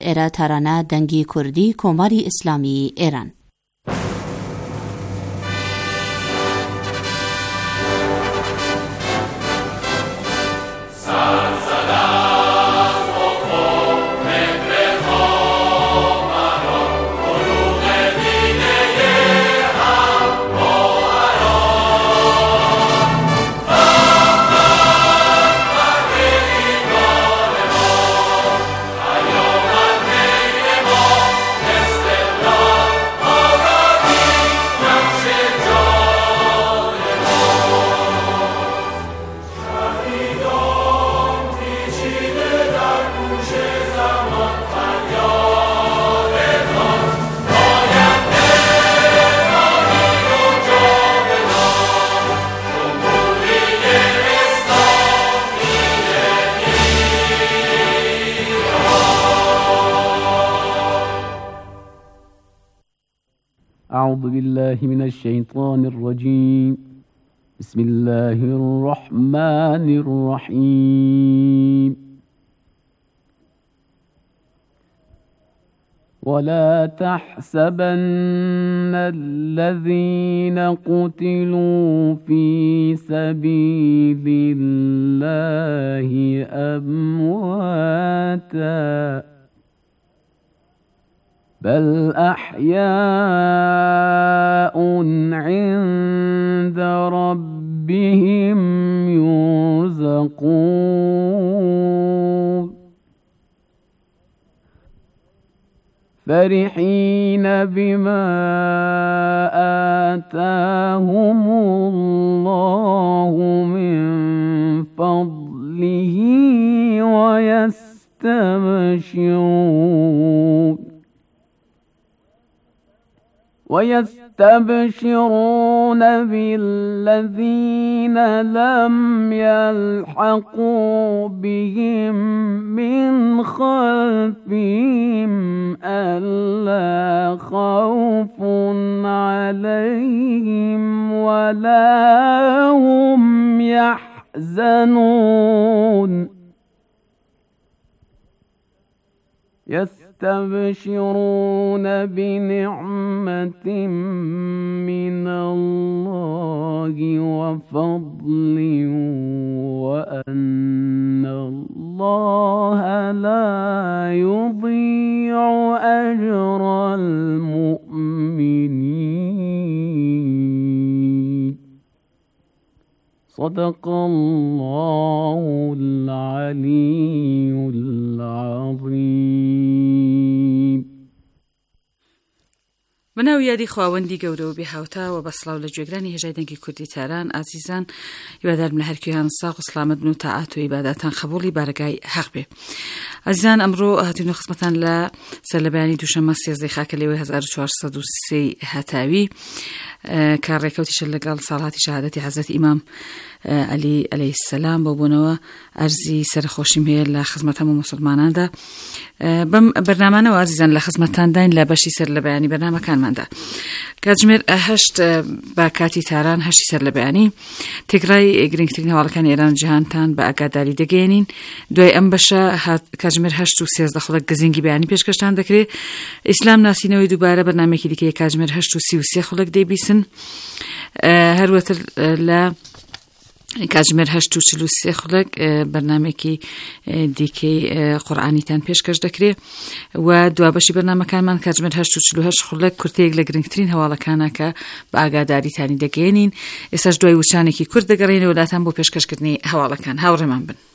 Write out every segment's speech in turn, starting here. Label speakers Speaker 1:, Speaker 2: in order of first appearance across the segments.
Speaker 1: ئێرە تارانە دەنگی کوردی کۆماری ئیسلامی ئێران.
Speaker 2: أعوذ بالله من الشيطان الرجيم. بسم الله الرحمن الرحيم. ولا تحسبن الذين قتلوا في سبيل الله أمواتا بل أحياء عند ربهم يرزقون فرحين بما آتاهم الله من فضله ويستبشرون بالذين لم يلحقوا بهم من خلفهم ألا خوف عليهم ولا هم يحزنون يستبشرون بنعمة من الله وفضل وأن الله لا يضيع أجر المؤمنين. صدق الله العلي العظيم.
Speaker 3: بناو یادی خواوەندی گەورە و بێهاوتا و بەسڵاو لە گوێگرانی هێژای دەنگی کوردی تاران ئازیزان هیوادار من هەرکوێیان ساغ و سلامت بن و تاعات و عیباداتان خەبوڵی بارگای حەق بێ. ئازیزان ئەمڕۆ هاتوینە خزمەتان لە سەرلەبەیانی دووشەممە 13 خاکە لێوەی 1403 هەتاوی کە ڕێکەوتیشە لەگەڵ ساڵاتی شەهادەتی حەزرەت ئیمام عەلی عەلەیهی سەلام بۆ بوونەوە ئەرزی سەرخۆشیم هەیە لە خزمەت هەموو موسڵماناندا. بەم بەرنامانەوە ئازیزان لە خزمەتانداین لە بەشی سەرلەبەیانی بەرنامەکانماندا. کاتژمێر 8 با کاتی تاران 8 سەرلەبەیانی تێکڕای گرنگترین هەواڵەکانی ئێران و جیهانتان بە ئاگاداری دەگەێنین. دوای ئەم بەشە کاتژمێر 8 و 13 خولەک گزینگی بەیانی پێشکەشتان دەکرێت. ئیسلام ناسینەوەی دووبارە بەرنامێکی دیکەی کاتژمێر 8 و 33 خولەک دەیبیسن. هەروەتر لە کاتژمێر 8 و 43 خولەک بەرنامێکی دیکەی قورئانیتان پێشکەش دەکرێت و دوابەشی بەرنامەکانمان کاتژمێر 8 و 48 خولەک کورتەیەک لە گرنگترین هەواڵەکانە کە بە ئاگاداریتانی دەگەێنین. ئێستاش دوای وچانێکی کورد دەگەڕێنەوە وڵاتان بۆ پێشکەشکردنی هەواڵەکان. هاوڕێمان بن.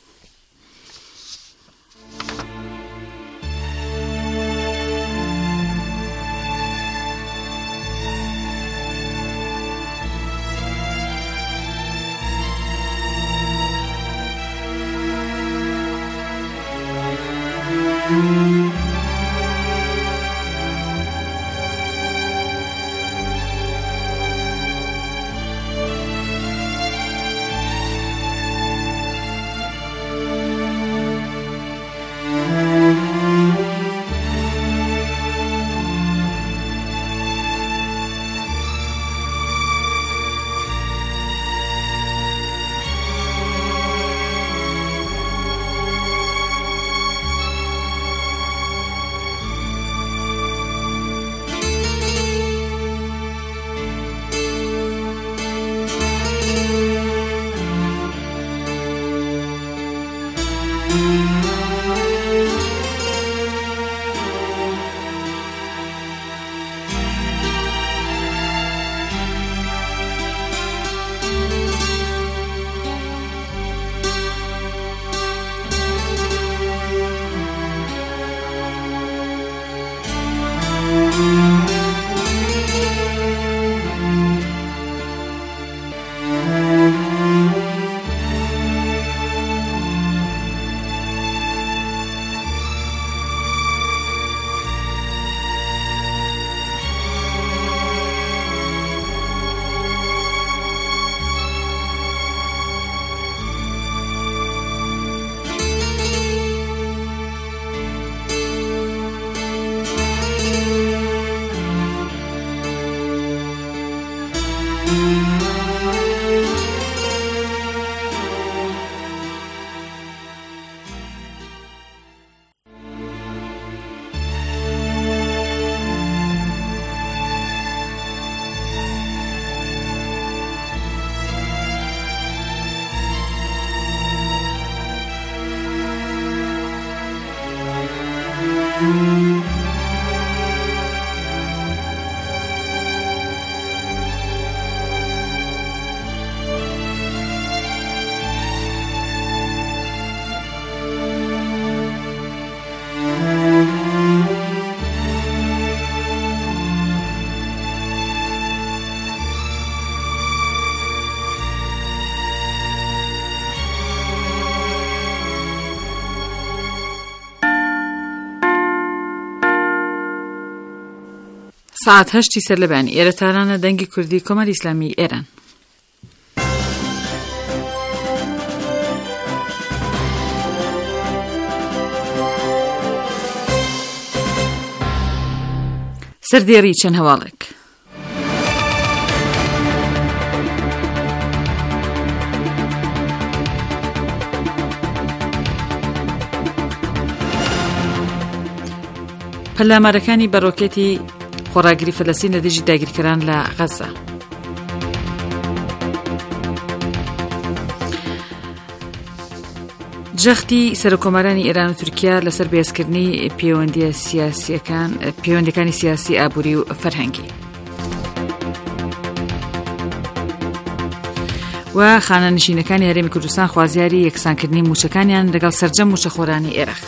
Speaker 3: ساعت 8 سەرلەبانی ئێرەتارانە دەنگی کوردی کۆمەری ئیسلامی ئێران. سەردێڕی چەند هەواڵێک. پەلامارەکانی بەڕۆکێتی خۆراگری فەلەستین لە دژی داگیرکەران لە غەزە. جەختی سەرۆکۆمارانی ئێران و تورکیا لەسەر بێزکردنی پەیوەندیەکانی سیاسی، ئابووری و فەرهەنگی. و خانەنشینەکانی هەرێمی کوردستان خوازیاری یەکسانکردنی موچەکانیان لەگەڵ سەرجەم موچەخۆرانی عێراق.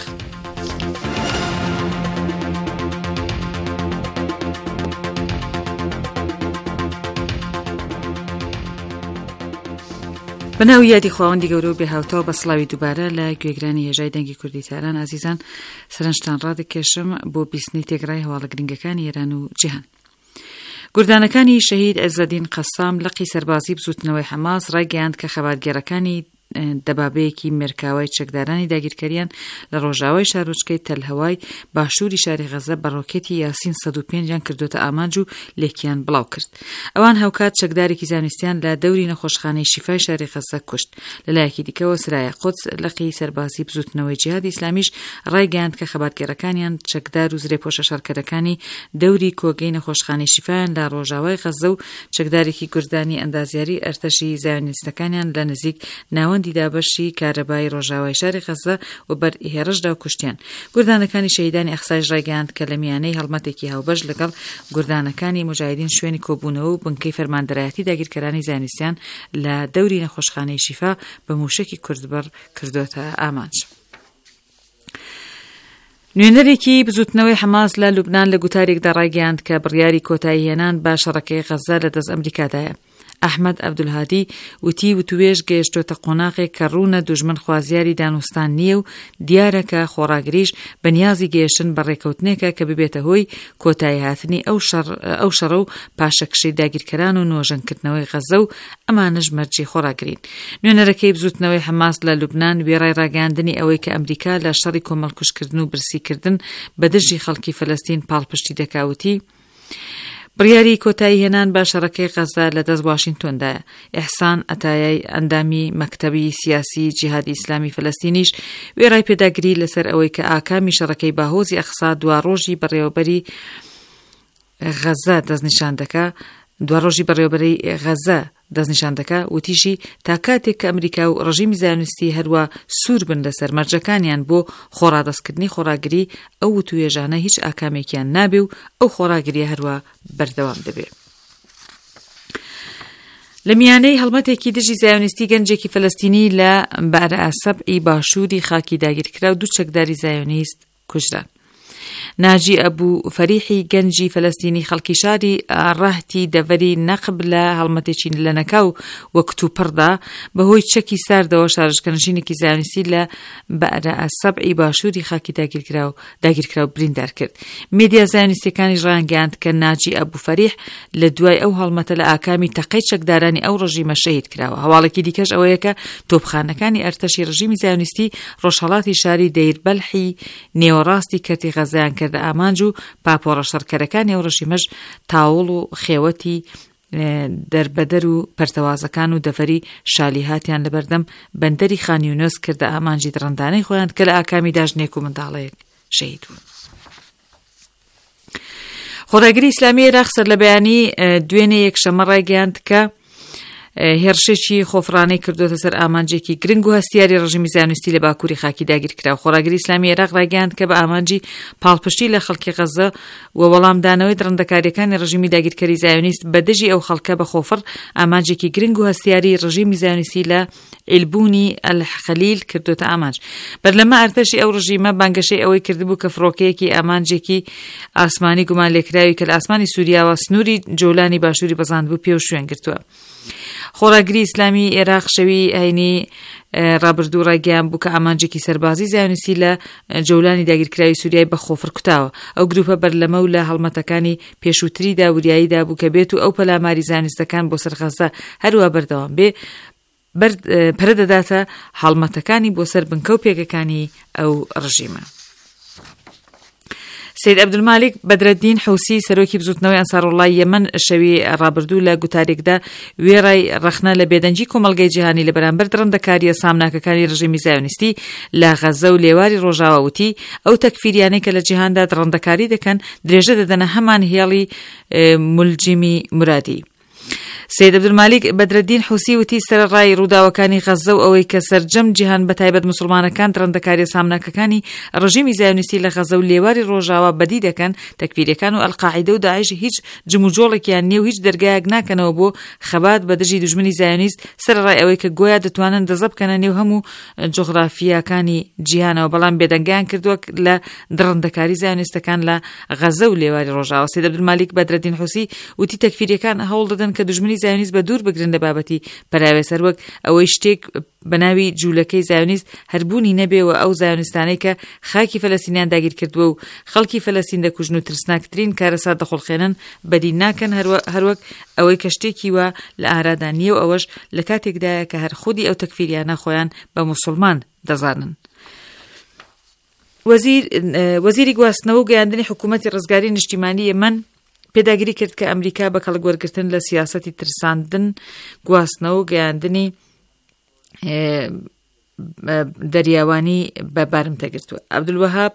Speaker 3: بەناوی یادی خواوەندی گەورە و بێهاوتەوە بە سڵاوی دووبارە لە گوێگرانی هێژای دەنگی کوردی تاران ئازیزان سەرنجتان ڕادەکێشم بۆ بیستنی تێگڕای هەواڵە گرنگەکانی ئێران و جیهان. گوردانەکانی شەهید عەزەدین قەسام لەقی سەربازی بزوتنەوەی حەماس ڕایگەیاند کە خەباتگێڕەکانی دەبابەیەکی مێرکاوای چەکدارانی داگیرکەریان لە ڕۆژاوای شارۆچکەی تەلهەوای باشووری شاری غەزە بە ڕۆکێتی یاسین 105 کردوتە ئامانج و لێکیان بڵاو کرد. ئەوان هەوکات چەکدارێکی زانستیان لە دەوری نەخۆشخانەی شیفای شاری غەزە کوشت. لەلایەکی دیکەوە سرایە قودس لەقی سەربازی بزوتنەوەی جیهادی ئیسلامیش ڕایگەیاند کە خەباتگێڕەکانیان چەکدار و زرێپۆشە شارکەرەکانی دەوری کۆگەی نەخۆشخانەی شیفایان لە ڕۆژاوای غەزە و چەکدارێکی گوردانی ئەندازیاری ئەرتەشی زایۆنیستەکانیان لە نزیک ناوەندی دابەشی کارەبای ڕۆژاوای شاری غەزە و بەر هێرشدا و کوشتیان. گوردانەکانی شەهیدانی ئەقسای ڕایگەیاند کە لە میانەی هەڵمەتێکی هاوبەش لەگەڵ گوردانەکانی مجاهیدین شوێنی کۆبوونەوە و بنکەی فەرماندەرایەتی داگیرکەرانی زانستیان لە دەوری نەخۆشخانەی شیفا بە موشکی کوردبەر کردوتە ئامانج. نوێنەرێکی بزوتنەوەی حەماس لە لوبنان لە گوتارێکدا ڕایگەیاند کە بڕیاری کۆتایی هێنان بە شەڕەکەی غەزە لە دەست ئەمریکادایە. ئەحمەد عەبدولهادی وتی وتوێژ گەیشتۆتە قۆناغێک کە ڕوونە دوژمن خوازیاری دانوستان نییە و دیارە کە خۆراگریش بەنیازی گەیشتن بە ڕێکەوتنێکە کە ببێتە هۆی کۆتایی هاتنی ئەو شەڕە و پاشەکشەی داگیرکەران و نۆژەنکردنەوەی غەزە و ئەمانەش مەرجی خۆراگرین. نوێنەرەکەی بزوتنەوەی حەماس لە لوبنان وێڕای ڕاگەاندنی ئەوەی کە ئەمریکا لە شەڕی کۆمەڵکوشکردن و برسیکردن بە دژی خەڵکی فەلەستین پاڵپشتی دەکاوتی بڕیاری کۆتایی هێنان بە شەڕەکەی غەزە لە دەست واشنگتۆندایە. ئیحسان ئەتایای ئەندامی مەکتەبی سیاسی جیهادی ئیسلامی فەلەستینیش وێڕای پێداگری لەسەر ئەوەی کە ئاکامی شەڕەکەی باهۆزی ئەقسا دوا ڕۆژی بەڕێوەبەری غەزە دەستنیشان دەکا وتیشی تا کاتێک کە ئەمریکا و ڕژیمی زایۆنیستی هەروە سوور بن لەسەر مەرجەکانیان بۆ خۆڕادەستکردنی خۆراگری ئەو وتوێژانە هیچ ئاکامێکیان نابێ و ئەو خۆراگریە هەروە بەردەوام دەبێت. لە میانەی هەڵمەتێکی دژی زایۆنیستی گەنجێکی فەلەستینی لە بەرەئاسەبعی باشووری خاکی داگیرکرا و دوو چەکداری زایۆنیست کوژران. ناجی ئەبوو فەریحی گەنجی فەلەستینی خەڵکی شاری ڕەهتی دەڤەری نەقب لە هەڵمەتێکی لە نەکاو وەکتوپڕدا بەهۆی چەکی ساردەوە شارژکەنشینێکی زایۆنیستی لە بەرەئاسەبعی باشووری خاکی داگیرکرا و بریندار کرد. میدیا زایۆنیستەکانی ڕایگەیاند کە ناجی ئەبوو فەریح لە دوای ئەو هەڵمەتە لە ئاکامی تەقەی چەکدارانی ئەو ڕژیمە شەهید کراوە. هەواڵێکی دیکەش ئەوەیە کە تۆپخانەکانی ئەرتەشی ڕژیمی زایۆنیستی ڕۆژهەڵاتی شاری دەیربەلحی نێوەڕاستی کەرتی غەزەیان کردە ئامانج و پاپۆرە شەڕکەرەکانی ئەو ڕژیمەش تاوڵ و خێوەتی دەربەدەر و پەرتەوازەکان و دەفەری شالیهاتیان لەبەردەم بەندەری خانیونس کردە ئامانجی دڕندانەی خۆیان کە لە ئاکامی داژنێک و منداڵەیەک شەهید بوون. خۆراگری ئیسلامی عێراق سەر لە بەیانی دوێنێ یەکشەمە ڕایگەیاند کە هێرشێکی خۆفرانەی کردوتە سەر ئامانجێکی گرنگ و هەستیاری ڕژیمی زیانوستی لە باکووری خاکی داگیرکرا و خۆراگری ئیسلامی عێراق ڕایگەیاند کە بە ئامانجی پاڵپشتی لە خەڵکی غەزە و وەڵامدانەوەی درەندەکاریەکانی ڕژیمی داگیرکەری زیانویست بە دژی ئەو خەڵکە بە خۆفڕ ئامانجێکی گرنگ و هەستیاری ڕژیمی زیانوستی لە ئیلبوونی ئەلخەلیل کردوتە ئامانج. بەرلەمە ئەرتەشی ئەو ڕژیمە بانگەشەی ئەوەی کردبوو کە فڕۆکەیەکی ئامانجێکی ئاسمانی گومان لێکراوی کە لە ئاسمانی سووریاوە سنووری جۆلانی باشووری بەزاندبوو پێ و شوێن گرتووە. خۆراگری ئیسلامی عێراق شەوی هەینی ڕابردوو ڕایگەیان بوو کە ئامانجێکی سەربازی زیانوستی لە جەولانی داگیرکراوی سووریای بە خۆفڕ کوتاوە. ئەو گروپە بەرلەمە و لە هەڵمەتەکانی پێشووتریدا وریاییدا بوو کە بێت و ئەو پەلاماری زیانویستەکان بۆ سەر غەزە هەروە بەردەوام بێ پەرە دەداتە هەڵمەتەکانی بۆ سەر بنکە و پێگەکانی ئەو ڕژیمە. سید عەبدولمالک بەدرەدین حوسی سەرۆکی بزوتنەوەی ئەنساڕوڵای یەمەن شەوی ڕابردوو لە گوتارێکدا وێڕای ڕەخنە لە بێدەنجی کۆمەڵگەی جیهانی لە بەرامبەر درەندەکاریە سامناکەکانی ڕژیمی زیانویستی لە غەزە و لێواری ڕۆژاوە وتی ئەو تەکفیریانەی کە لە جیهاندا درەندەکاری دەکەن درێژە دەدەنە هەمان هێڵی مولجیمی مرادی. سید عەبدولمالک بەدرەدین حوسی وتی سەرڕای ڕووداوەکانی غەزە و ئەوەی کە سەرجەم جیهان بەتایبەت موسڵمانەکان درەندەکاریە سامناکەکانی ڕژیمی زیانویستی لە غەزە و لێواری ڕۆژاوە بەدی دەکەن تەکفیریەکان و ئەلقاعیدە و داعیش هیچ جموجۆڵێکیان نییە و هیچ دەرگایەک ناکەنەوە بۆ خەبات بە دژی دوژمنی زیانویست سەرڕای ئەوەی کە گویا دەتوانن دەزە بکەنە نێو هەموو جوغرافیاکانی جیهانەوە بەڵام بێدەنگیان کردووە لە درەندەکاری زیانویستەکان لە غەزە و لێواری ڕۆژاوە. سید عەبدولمالک بەدرەدین حوسی وتی تەکفیریەکان هەوڵ دەدەن کە دوژمنی زیانویست بە دوور بگرن لە بابەتی پەراوێسەر وەک ئەوەی شتێک بەناوی جوولەکەی زیانویست هەربوونی نەبێەوە ئەو زیانویستانەی کە خاکی فەلەستینیان داگیر کردووە و خەڵکی فەلەستین دەکوژن و ترسناکترین کارەسات دەخۆڵخێنن بەدی ناکەن هەروەک ئەوەی کە شتێکی وە لە ئارادا نییە و ئەوەش لە کاتێکدایە کە هەر خودی ئەو تەکفیریانە خۆیان بە موسڵمان دەزانن. وەزیری گواستنەوە و گەیاندنی حکوومەتی ڕزگاری نیشتیمانی یەمەن پێداگیری کرد کە ئەمریکا بە کەڵگوەرگرتن لە سیاسەتی ترساندن گواستنەوە و گەیاندنی دەریاوانی بە بارمتە گرتووە. عەبدولوەهاب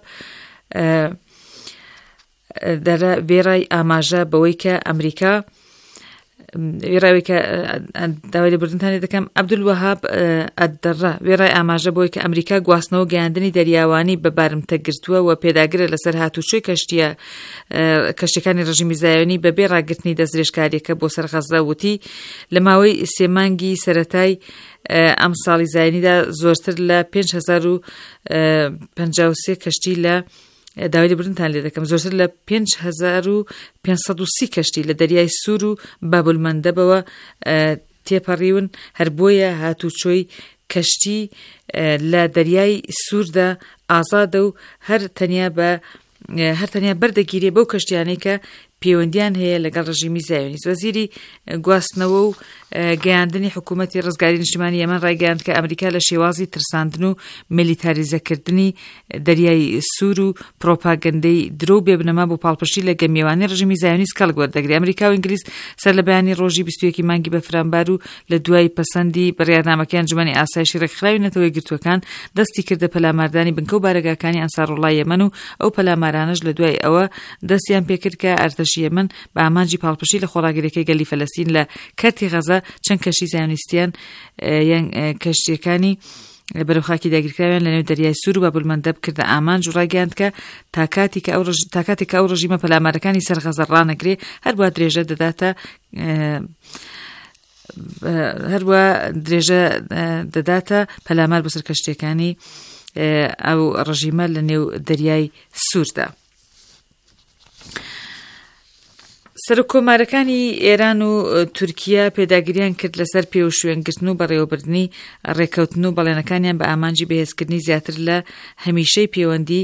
Speaker 3: وێڕای ئاماژە بەوەی کە ئەمریکا وێڕاوی کە داوای لێبوردنتانی دەکەم عەبدولوەهاب ئەددەڕا وێڕای ئاماژە بۆی کە ئەمریکا گواستنەوە گەیاندنی دەریاوانی بە بارمتە گرتووە و پێداگرە لەسەر هاتوچۆی کەشتیەکانی ڕژیمی زایۆنی بەبێ ڕاگرتنی دەستدرێژکاریەکە بۆ سەر غەزە وتی لە ماوەی 3 مانگی سەرەتای ئەم ساڵی زایۆنیدا زۆرتر لە 5,053 کەشتی لە داوای لێبوردنتان لێ دەکەم زۆرتر لە 5,530 کەشتی لە دەریای سوور و بابولمەندەبەوە تێپەڕیون هەر بۆیە هاتوچۆی کەشتی لە دەریای سووردا ئازادە و هەر تەنیا بەردەگیرێ بەو کەشتیانەی کە پەیوەندیان هەیە لەگەڵ ڕژیمی زایۆنیست. وەزیری گواستنەوە و گەیاندنی حکوومەتی ڕزگاری نیشتیمانی یەمەن ڕایگەیاند کە ئەمریکا لە شێوازی ترساندن و میلیتاریزەکردنی دەریای سوور و پرۆپاگەندەی درۆ بێبنەما بۆ پاڵپشتی لە گەمیێوانی ڕژیمی زایۆنیست کەڵگوەردەگرێت. ئەمریکا و ئینگلیز سەر لە بەیانی ڕۆژی 21 مانگی بەفرامبار و لە دوای پەسەندی بڕیارنامەکەی ئەنجومەنی ئاسایشی ڕێکخراوی نەتەوەی گرتوەکان دەستی کردە پەلاماردانی بنکە و بارەگاکانی ئەنساڕوڵای یەمەن و ئەو پەلامارانەش لە دوای ئەوە دەستیان پێکرد کە ئەرتەشی یەمەن بە ئامانجی پاڵپشتی لە خۆراگەرەکەی گەلی فەلەستین لە کاتی غەزە چەند کەشتی زیانویستیان یان کەشتیەکانی بەرەوخاکی داگیرکراویان لە نێو دەریای سوور و بابولمەندەب کردە ئامانج و ڕایگەیاند کە تا کاتێک ئەو ڕژیمە پەلامارەکانی سەر غەزە ڕانەگرێ هەروە درێژە دەداتە پەلامار بەسەر کەشتیەکانی ئەو ڕژیمە لە نێو دەریای سووردا. سەرۆکۆمارەکانی ئێران و تورکیا پێداگیریان کرد لەسەر پێ و شوێنگرتن و بەڕێوەبردنی ڕێکەوتن و بەڵێنەکانیان بە ئامانجی بەهێزکردنی زیاتر لە هەمیشەی پەیوەندی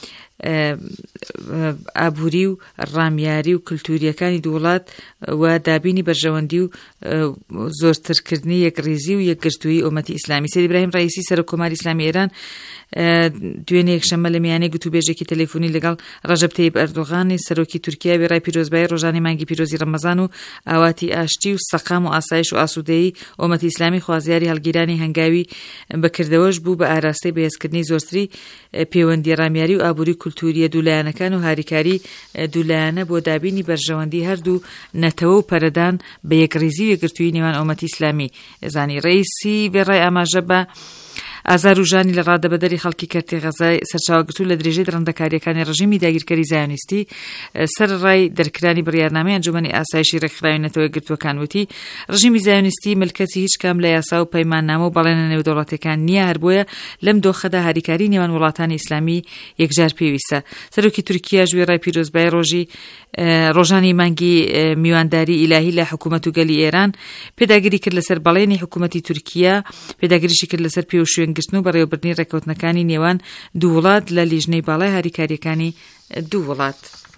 Speaker 3: ئابووری و ڕامیاری و کلتوریەکانی دووڵات و دابینی بەرژەوەندی و زۆرترکردنی یەکڕێزی و یەکگرتووی ئومەتی ئیسلامی. سەید ئیبراهیم ڕەئیسی سەرۆکۆماری ئیسلامی ئێران دوێنێ یەکشەممە لە میانەی گوتوبێژێکی تەلەفۆنی لەگەڵ ڕەجەب تەیب ئەردۆغانی سەرۆکی تورکیا وێڕای پیرۆزبایی ڕۆژانی مانگی پیرۆزی ڕەمەزان و ئاواتی ئاشتی و سەقام و ئاسایش و ئاسوودەیی ئومەتی ئیسلامی خوازیاری هەڵگیرانی هەنگاوی بەکردەوەش بوو بە ئاراستەی بەهێزکردنی زۆرتری پەیوەندی ڕامیاری و ئابووری کولتوریە دوولایەنەکان و هاریکاری دوولایانە بۆ دابینی بەرژەوەندی هەردوو نەتەوە و پەرەدان بە یەکڕێزی و یەکگرتووی نێوان ئومەتی ئیسلامی. ئێزانی ڕئیسی بێڕای ئاماژە بە ئازار و ژانی لە ڕادەبەدەری خەڵکی کەرتی غەزای سەرچاوەگرتوو لە درێژەی ڕەندەکاریەکانی ڕژیمی داگیرکەری زایۆنیستی سەر ڕای دەرکرانی بڕیارنامەی ئەنجومەنی ئاسایشی ڕێکخراوی نەتەوە یەکگرتووەکان وتی ڕژیمی زایۆنیستی ملکەتی هیچ کام لە یاسا و پەیماننامە و بەڵێنە نێودەوڵەتیەکان نییە، هەر بۆیە لەم دۆخەدا هاریکاری نێوان وڵاتانی ئیسلامی یەکجار پێویستە. سەرۆکی تورکیا ژوێڕای پیرۆزبای ڕۆژانی مانگی میوانداری ئیلاهی لە حکوومەت و گەلی ئێران پێداگیری کرد لەسەر بەڵێنی حکوومەتی تورکیا، پێداگیریشی کرد لەسەر پێ و شوێنگرتن و بەڕێوەبردنی ڕێکەوتنەکانی نێوان دوو وڵات لە لیژنەی باڵای هاریکاریەکانی دوو وڵات.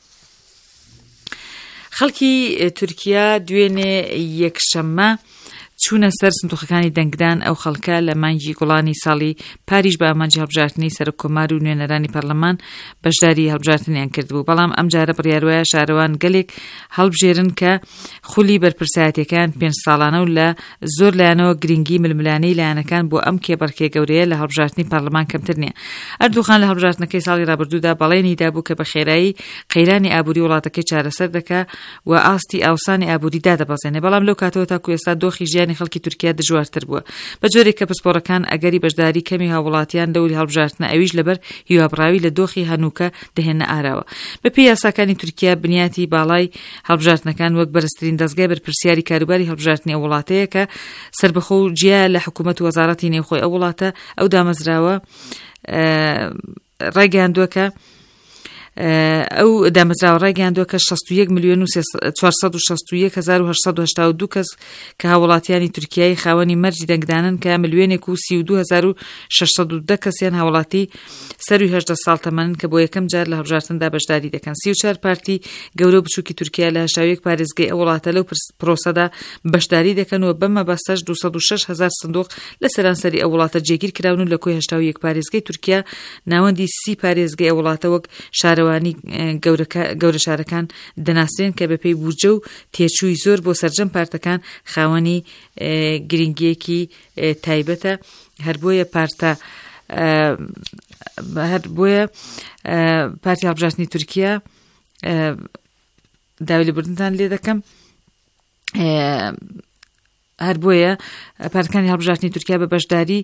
Speaker 3: خەڵکی تورکیا دوێنێ یەکشەممە چوونە سەر سندوقەکانی دەنگدان. ئەو خەڵکە لە مانگی گوڵانی ساڵی پاریش بە ئامانجی هەڵبژاردننی سەرۆکۆمار و نوێنەرانی پەرلەمان بەشداری هەڵبژاردنیان کردبوو، بەڵام ئەم جارە بڕیاروایە شارەوان گەلێک هەڵبژێرن کە خولی بەرپرسایەتیەکان 5 ساڵانە و لە زۆر لایەنەوە گرنگی ململانەی لایەنەکان بۆ ئەم کێبەڕکێ گەورەیە لە هەڵبژاردننی پەرلەمان کەمتر نییە. ئەردوغان لە هەڵبژاردنەکەی ساڵی ڕابردوودا بەڵێنی دابوو کە بە خێرایی قەیرانی ئابووری وڵاتەکەی چارەسەر دەکا و ئاستی ئاوسانی ئابووری دادەبەزێنێ، بەڵام لەو کاتەوە تاکو ئێستا دۆخی ژیانی خەڵکی تورکیا دژوارتر بووە بە جۆرێک کە پسپۆڕەکان ئەگەری بەشداری کەمی هاوڵاتیان دەوری هەڵبژاردنە ئەویش لەبەر هیوابڕاوی لە دۆخی هەنووکە دەهێنە ئاراوە. بەپێی یاساکانی تورکیا بنیاتی باڵای هەڵبژاردنەکان وەک بەرزترین دەستگای بەرپرسیاری کاروباری هەڵبژاردنی ئەو وڵاتەیە کە سربەخۆ و جیا لە حکوومەت و وەزارەتی نێوخۆی ئەو وڵاتە ئەو دامەزراوە ڕایگەیاندووە کە ئەو دامەزراوە ڕایگەیاندووە کە 61,461,882 کەس کە هاوڵاتیانی تورکیای خاوەنی مەرجی دەنگدانن کە 1,32,610 کەسیان هاوڵاتی سەروی 18 ساڵ تەمەنن کە بۆ یەکەم جار لە هەڵبژاردندا بەشداری دەکەن. 34 پارتی گەورە و بچووکی تورکیا لە هەشتاویەک پارێزگای ئەو وڵاتە لەو پرۆسەدا بەشداری دەکەن و بەم مەبەستەش 206,000 سندوق لە سەرانسەری ئەو وڵاتە جێگیر کراون و لە کۆی هەشتاویەک پارێزگای تورکیا ناوەندی 30 پارێزگای ئەو وڵاتە وەک شارەوانی گەورە شارەکان دەناسرێن کە بەپێی بودجە و تێچووی زۆر بۆ سەرجەم پارتەکان خاوەنی گرنگیەکی تایبەتە. هەر بۆیە پارتی هەڵبژاردننی تورکیا داوای لێبوردنتان لێ دەکەم. هەر بۆیە پارتەکانی هەڵبژاردننی تورکیا بە بەشداری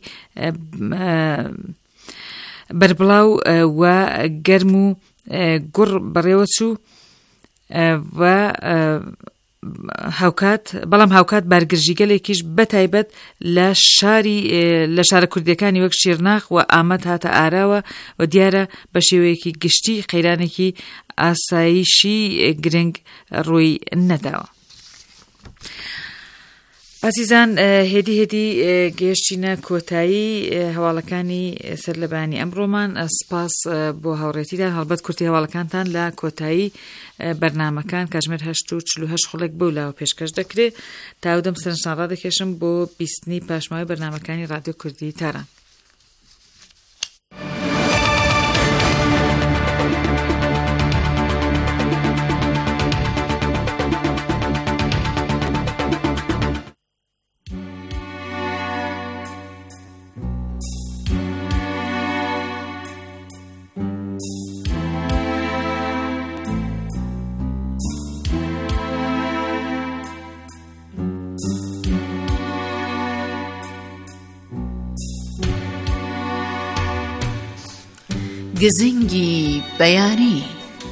Speaker 3: بەربڵاو و گەرم و گوڕ بەڕێوە چوو و بەڵام هاوکات بارگرژیگەلێکیش بەتایبەت لە شارە کوردیەکانی وەک شیرناخ و ئامەد هاتە ئاراوە و دیارە بە شێوەیەکی گشتی قەیرانێکی ئاسایشی گرنگ ڕووی نەداوە. ئازیزان، هێدی گەیشتینە کۆتایی هەواڵەکانی سەر لە بەیانی ئەمڕۆمان. سپاس بۆ هاوڕێتیدان، هەڵبەت کورتی هەواڵەکانتان لە کۆتایی بەرنامەکان کاتژمێر 8:48 خولێک بەولاوە پێشکەش دەکرێت. تاودەم سەرنجتان ڕادەکێشم بۆ بیستنی پاشماوەی بەرنامەکانی رادیۆ کوردی تاران.
Speaker 1: گزنگی بەیانی.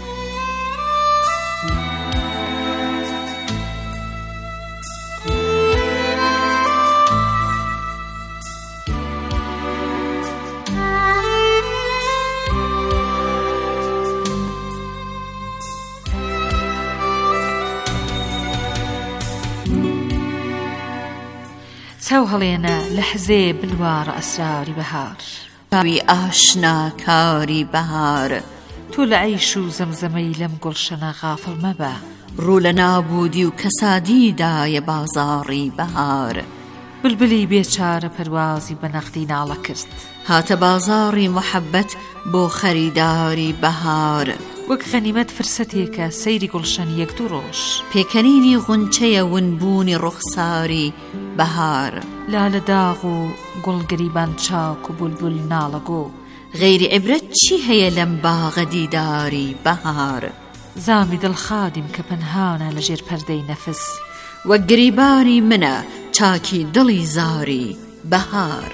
Speaker 3: چاو هەڵێنە لە حزێ بلوارە ئەسراری بەهار،
Speaker 1: باوی ئاشنا کاری بەهار.
Speaker 3: تۆ لە عەیش و زەمزەمەی لەم گوڵشەنە غافڵ مەبە،
Speaker 1: ڕوو لە نابوودی و کەسادیدایە بازاڕی بەهار.
Speaker 3: بلبلی بێچارە پەروازی بە نەختی ناڵە کرد،
Speaker 1: هاتە بازاڕی محەبەت بۆ خەریداری بەهار.
Speaker 3: وەک غەنیمەت فرسەتێکە سەیری گوڵشەن یەک دوو ڕۆژ،
Speaker 1: پێکەنینی غونچەیە ونبوونی ڕوخساری بەهار.
Speaker 3: لالە داغ و گوڵ گەریبان چاک و بولبول ناڵەگۆ،
Speaker 1: غەیری عیبرەت چی هەیە لەم باغە دیداری بەهار؟
Speaker 3: زامی دڵخادیم کە پەنهانە لەژێر پەردەی نەفس،
Speaker 1: وەک گریبانی منە چاکی دڵی زاری بەهار.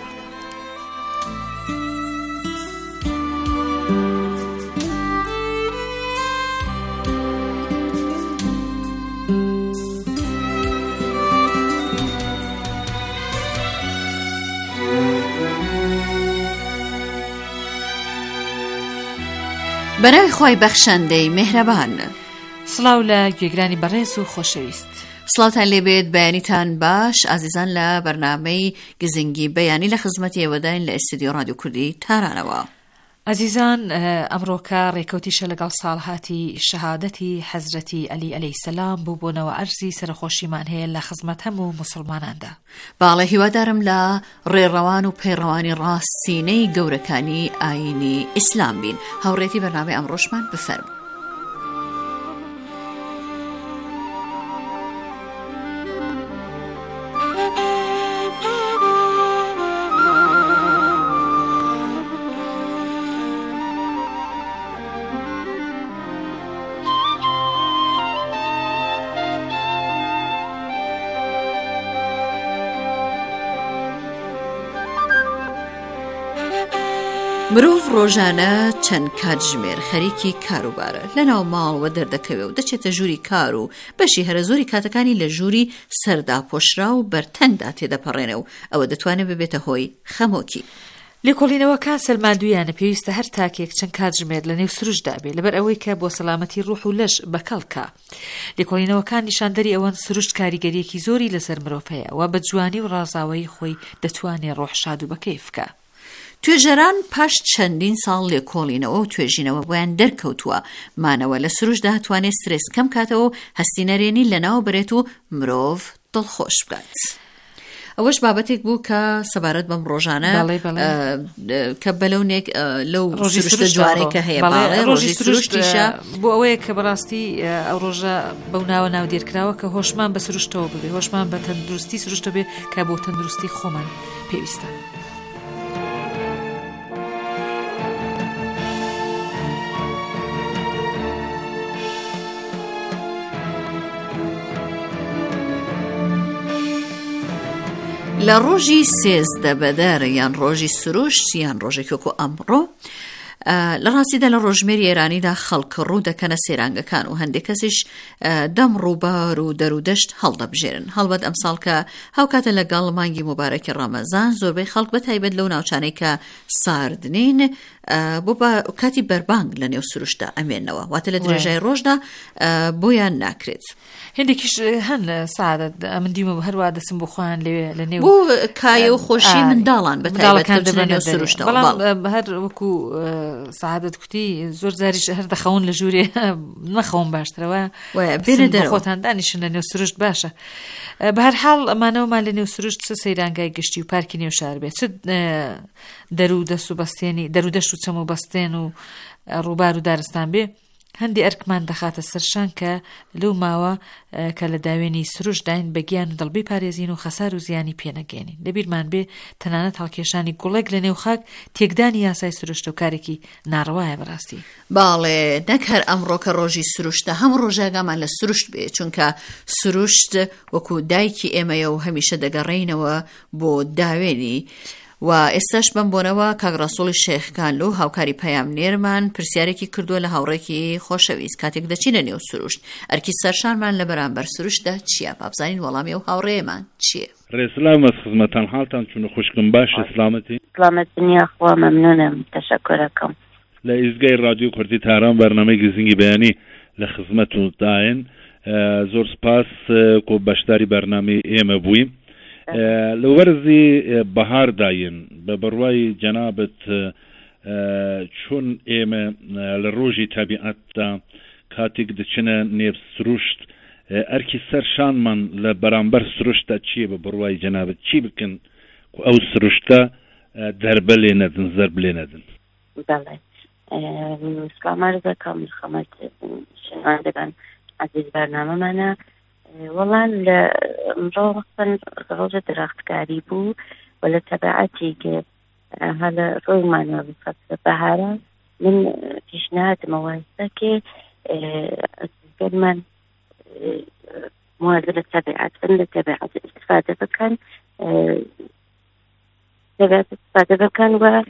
Speaker 1: بەناوی خۆی بەخشەندەی میهرەبان.
Speaker 3: سڵاو لە گوێگرانی بەڕێز و خۆشەویست.
Speaker 1: سڵاوتان لێبێت، بەیانیتان باش ئازیزان لە بەرنامەی گزنگی بەیانی لە خزمەتی ئێوەداین لە ئستودیۆ رادیۆ کوردی تارانەوە.
Speaker 3: ئازیزان، ئەمڕۆکە ڕێکەوتیشە لەگەڵ ساڵهاتی شەهادەتی حەزرەتی عەلی عەلەیهی سەلام بوو بۆنەوە ئەرزی سەرخۆشیمان هەیە لە خزمەت هەموو موسڵماناندا.
Speaker 1: باڵێ هیوادارم لە ڕێڕەوان و پەیڕەوانی ڕاستینەی گەورەکانی ئاینی ئیسلام بین. هاوڕێتی بەرنامەی ئەمڕۆشمان بفەرموو. مرۆڤ ڕۆژانە چەند کاتژمێر خەریکی کاروبارە، لەناو ماڵەوە دەردەکەوێ و دەچێتە ژووری کار و بەشی هەرە زۆری کاتەکانی لە ژووری سەرداپۆشرا و بەرتەندا تێدەپەڕێنە و ئەوە دەتوانێت ببێتە هۆی خەمۆکی.
Speaker 3: لێکۆڵینەوەکان سەلماندویانە پێویستە هەر تاکێک چەند کاتژمێر لە نێو سروشدا بێ، لەبەر ئەوەی کە بۆ سەلامەتی ڕوح و لەش بەکەڵکە. لێکۆڵینەوەکان نیشاندەری ئەوەن سروشت کاریگەریەکی زۆری لەسەر مرۆڤ هەیە و بە جوانی و ڕازاوایی خۆی دەتوانێت ڕۆح شاد و بەکەیف بکە.
Speaker 1: توێژەران پاش چەندین ساڵ لێکۆڵینەوە و توێژینەوە بۆیان دەرکەوتووە مانەوە لە سروشدا توانێت سترێس کەم کاتەوە و هەستی نەرێنی لەناو بڕێت و مرۆڤ دڵخۆش بکات. ئەوەش بابەتێک بوو کە سەبارەت بەم ڕۆژانە کە بەلەونێک لەو سروشتە جوارێک کە هەیە ڕۆژی سروشتیشە
Speaker 3: بۆ ئەوەیە کە بەڕاستی ئەو ڕۆژە بەو ناوە ناودێرکراوە کە هۆشمان بە سروشتەوە ببێ، هۆشمان بە تەندروستی سروشتە بێ کە بۆ تەندروستی خۆمان پێویستە.
Speaker 1: لە ڕۆژی سێزدە بەدەر یان ڕۆژی سروشت یان ڕۆژێک وەکو ئەمڕۆ لە ڕاستیدا لە ڕۆژمێری ئێرانیدا خەڵک ڕوو دەکەنە سێرانگەکان و هەندێک کەسیش دەم ڕووبار و دەرودەشت هەڵدەبژێرن. هەڵبەت ئەمساڵ کە هاوکاتە لەگەڵ مانگی مبارەکی ڕەمەزان زۆربەی خەڵک بەتایبەت لەو ناوچانەی کە ساردنین بۆ کاتی بەربانگ لە نێو سروشتدا ئەمێنەوە، واتە لە درێژای ڕۆژدا بۆیان ناکرێت.
Speaker 3: هەندێکیش هەن سعادەت من دیمە هەروە دەسم بۆ خۆیان لە نێو
Speaker 1: بۆ کایە و خۆشی منداڵان بەتایبەت لە نێو سروشتەوە.
Speaker 3: بەڵام هەر وەکو سعادەت کوتی زۆر زاریش هەر دەخەون لە ژوورێ نەخەون باشترەوە خۆتان دانیشن لە نێو سروشت باشە. بە هەر حاڵ ئەمانەوەمان لە نێو سروشت چ سەیرانگای گشتی و پارکی نێو شار بێت، چ دەرودەست و بەستێنی دەرودەشت و چەم و بەستێن و ڕووبار و دارستان بێ، هەندی ئەرکمان دەخاتە سەرشان کە لەو ماوە کە لە داوێنی سروشداین بە گیان و دڵبی پارێزین و خەسار و زیانی پێنەگەێنین. لەبیرمان بێ تەنانەت هەڵکێشانی گوڵێک لە نێو خاک تێکدانی یاسای سروشتە و کارێکی ناڕەوایە بەڕاستی.
Speaker 1: باڵێ نەک هەر ئەمڕۆ کە ڕۆژی سروشتە هەم ڕۆژاگامان لە سروشت بێ، چونکە سروشت وەکو دایکی ئێمەیە و هەمیشە دەگەڕێینەوە بۆ داوێنی. و ئێستاش بەم بۆنەوە کاک ڕەسوڵی شێخکانلو هاوکاری پەیامنێرمان پرسیارێکی کردووە لە هاوڕێکی خۆشەویست کاتێک دەچینە نێو سروشت ئەرکی سەرشانمان لە بەرامبەر سروشتدا چییە؟ بابزانین وەڵامی ئەو هاوڕێمان چییە؟
Speaker 4: ڕێسلام ئەس خزمەتان حاڵتان چونە خوشکم باشە سلامەتی؟
Speaker 5: سلامەتنیە خوا مەمنونم تەشەکۆرەکەم.
Speaker 4: لە ئیزگای رادیۆ کوردی تاران بەرنامەی گزنگی بەیانی لە خزمەتتان زۆر سپاس کۆ بەشداری بەرنامەی ئێمە بووین. لە وەرزی بەهار داین بە بڕوای جەنابەت چۆن ئێمە لە ڕۆژی تەبیعەتدا کاتێک دەچنە نێو سروشت ئەرکی سەرشانمان لە بەرامبەر سروشتە چییە بە بڕوای جەنابەت چی بکەن ئەو سروشتە دەربە لێ نەدن زەرب لێ نەدن؟
Speaker 5: بەڵێ سلام عەرز دەکەم خەمەت شنوندگان عەزیز بەرنامەمانە. وەڵام لە ئەمڕۆ ڕۆژە درەختکاری بوو و لە تەبیعەتی هلا رومانيا بفصل بهارة من پیشنهاد موازده که من موازه للطبيعة من الطبيعة استفادة بكن استفادة بكن و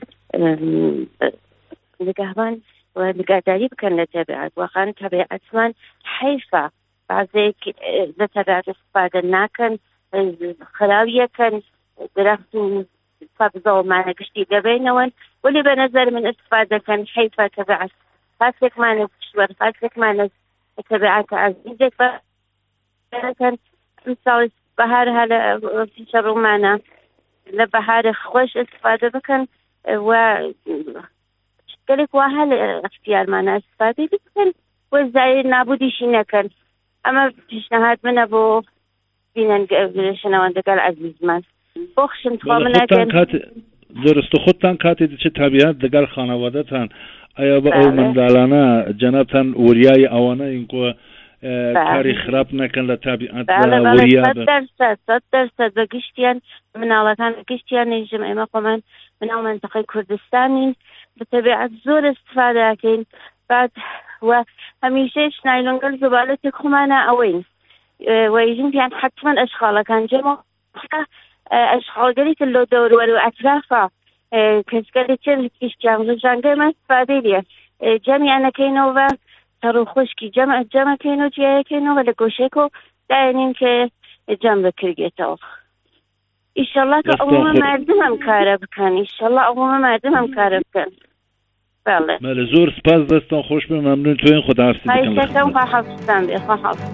Speaker 5: نقهبان ونقادري بكن للطبيعة وخان طبيعة من حيفا بعضيك لطبيعة استفادة ناكن خلاوية كان درختو فبضو معنا كشتي قبينوان واللي بنظر من استفادة كان حيفا طبيعة خاصك معنا كشور خاصك معنا طبيعة عزيزة كان مثال بهار هلا في شرو معنا لبهار خوش استفادة بكن و قالك وهل اختيار معنا استفادة بكن وزاي نابودي شينا كان اما پیشنهاد من ابو بينا شنوان دقال عزيز من بخشن تخامنا كان
Speaker 4: درست خودتان کاتی چه طبیعت دقال خانوادتان ایا با او مندالانا جنابتان وریای آوانا اینکو کاری خراب نکن لطبیعت وریا
Speaker 5: صد درصد بقشتيان من الله كان قشتيان الجمعي مقوما من أول منطقة كردستاني بطبيعة زور استفادة لكن بعد وهميشيش نايلون قل زبالتك خمانا أوين ويجن يعني حتما أشغال كان جمع أشغال قلت اللو دور ولو أطرافا كسكالي تشل كشتيان رجان ما استفادة لي جميع أنا كينو ترو خوشکی جمع کینو جیه کینو ولی گوشکو داینین که جمع بکرگیتو ایشالله که عموم مردم هم کار بکن ایشالله عموم مردم هم کار بکن بله
Speaker 4: زور سپاس دستان خوش به ممنون تو این خدا حفظی بکن
Speaker 5: خواهشتم خواه حفظتم بی خواه حفظ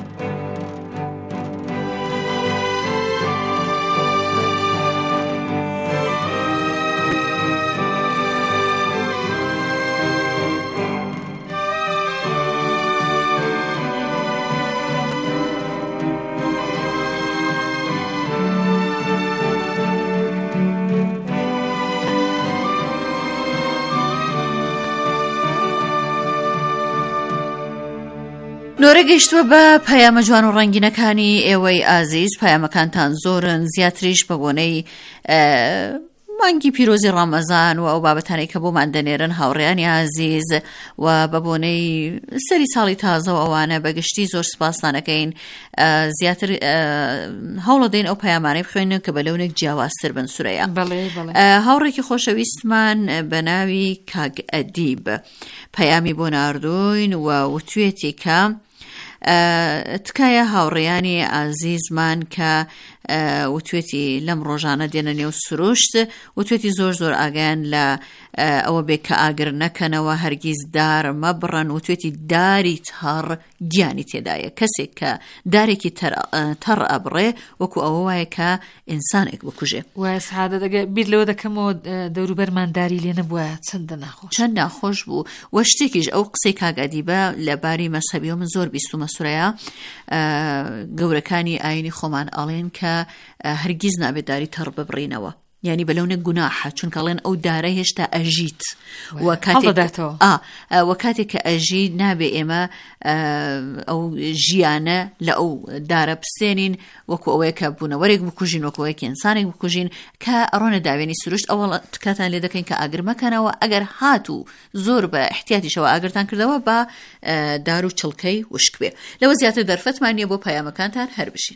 Speaker 1: نۆرە گەیشتووە بە پەیامە جوان و ڕەنگینەکانی ئێوەی ئازیز پەیامەکانتان زۆرن زیاتریش بە بۆنەی مانگی پیرۆزی ڕەمەزان و ئەو بابەتانەی کە بۆمان دەنێرن هاوڕێیانی ئازیز و بە بۆنەی سەری ساڵی تازە و ئەوانە بەگشتی زۆر سپاسانەکەین زیاتر هەوڵە دەین ئەو پەیامانەی بخوێنن کە بەلەونێک جیاوازتر بن سورەیە هاوڕێکی خۆشەویستمان بە ناوی کاگ ئەدیب پەیامی بۆ ناردوین و وتوێتی کە تکایە هاوڕێیانی ئازیزمان کە وتوێتی لەم ڕۆژانە دێنە نێو سروشت وتوێتی زۆر ئاگیان لە ئەوە بێ کە ئاگر نەکەنەوە هەرگیز دار مەبڕن وتوێتی داری تەڕ گیانی تێدایە کەسێک کە دارێکی تەڕ ئەبڕێ وەکو ئەوە وایە کە ئینسانێک بکوژێ
Speaker 3: وای سعادە دەگە بیر لەوە دەکەمەوە دەوروبەرمان داری لێ نەبووە چەند
Speaker 1: ناخۆش بوو وە شتێکیش ئەو قسەی کاگ ئەدیبە لەباری مەسەبی و من زۆر بیستومە سورەیە گەورەکانی ئاینی خۆمان ئەڵێن کە هەرگیز نابێت داری تەڕ ببڕینەوە یعنی بەلەونە گوناحە چونکەڵێن ئەو دارە هێشتا ئەژیت وە کاتێک کە ئەژی نابێ ئێمە ئەو ژیانە لە ئەو دارە بسێنین وەکو ئەوەیە کە بوونەوەرێک بکوژین وەکو ئەوەیەکی ئینسانێک بکوژین کە ئەڕۆنە داوێنی سروشت ئەوە تکاتان لێ دەکەین کە ئاگر مەکەنەوە ئەگەر هات و زۆر بە احتیاتیشەوە ئاگرتان کردەوە بە دار و چڵکەی وشک بێ لەوە زیاتر دەرفەتمان نییە بۆ پەیامەکانتان هەر بشین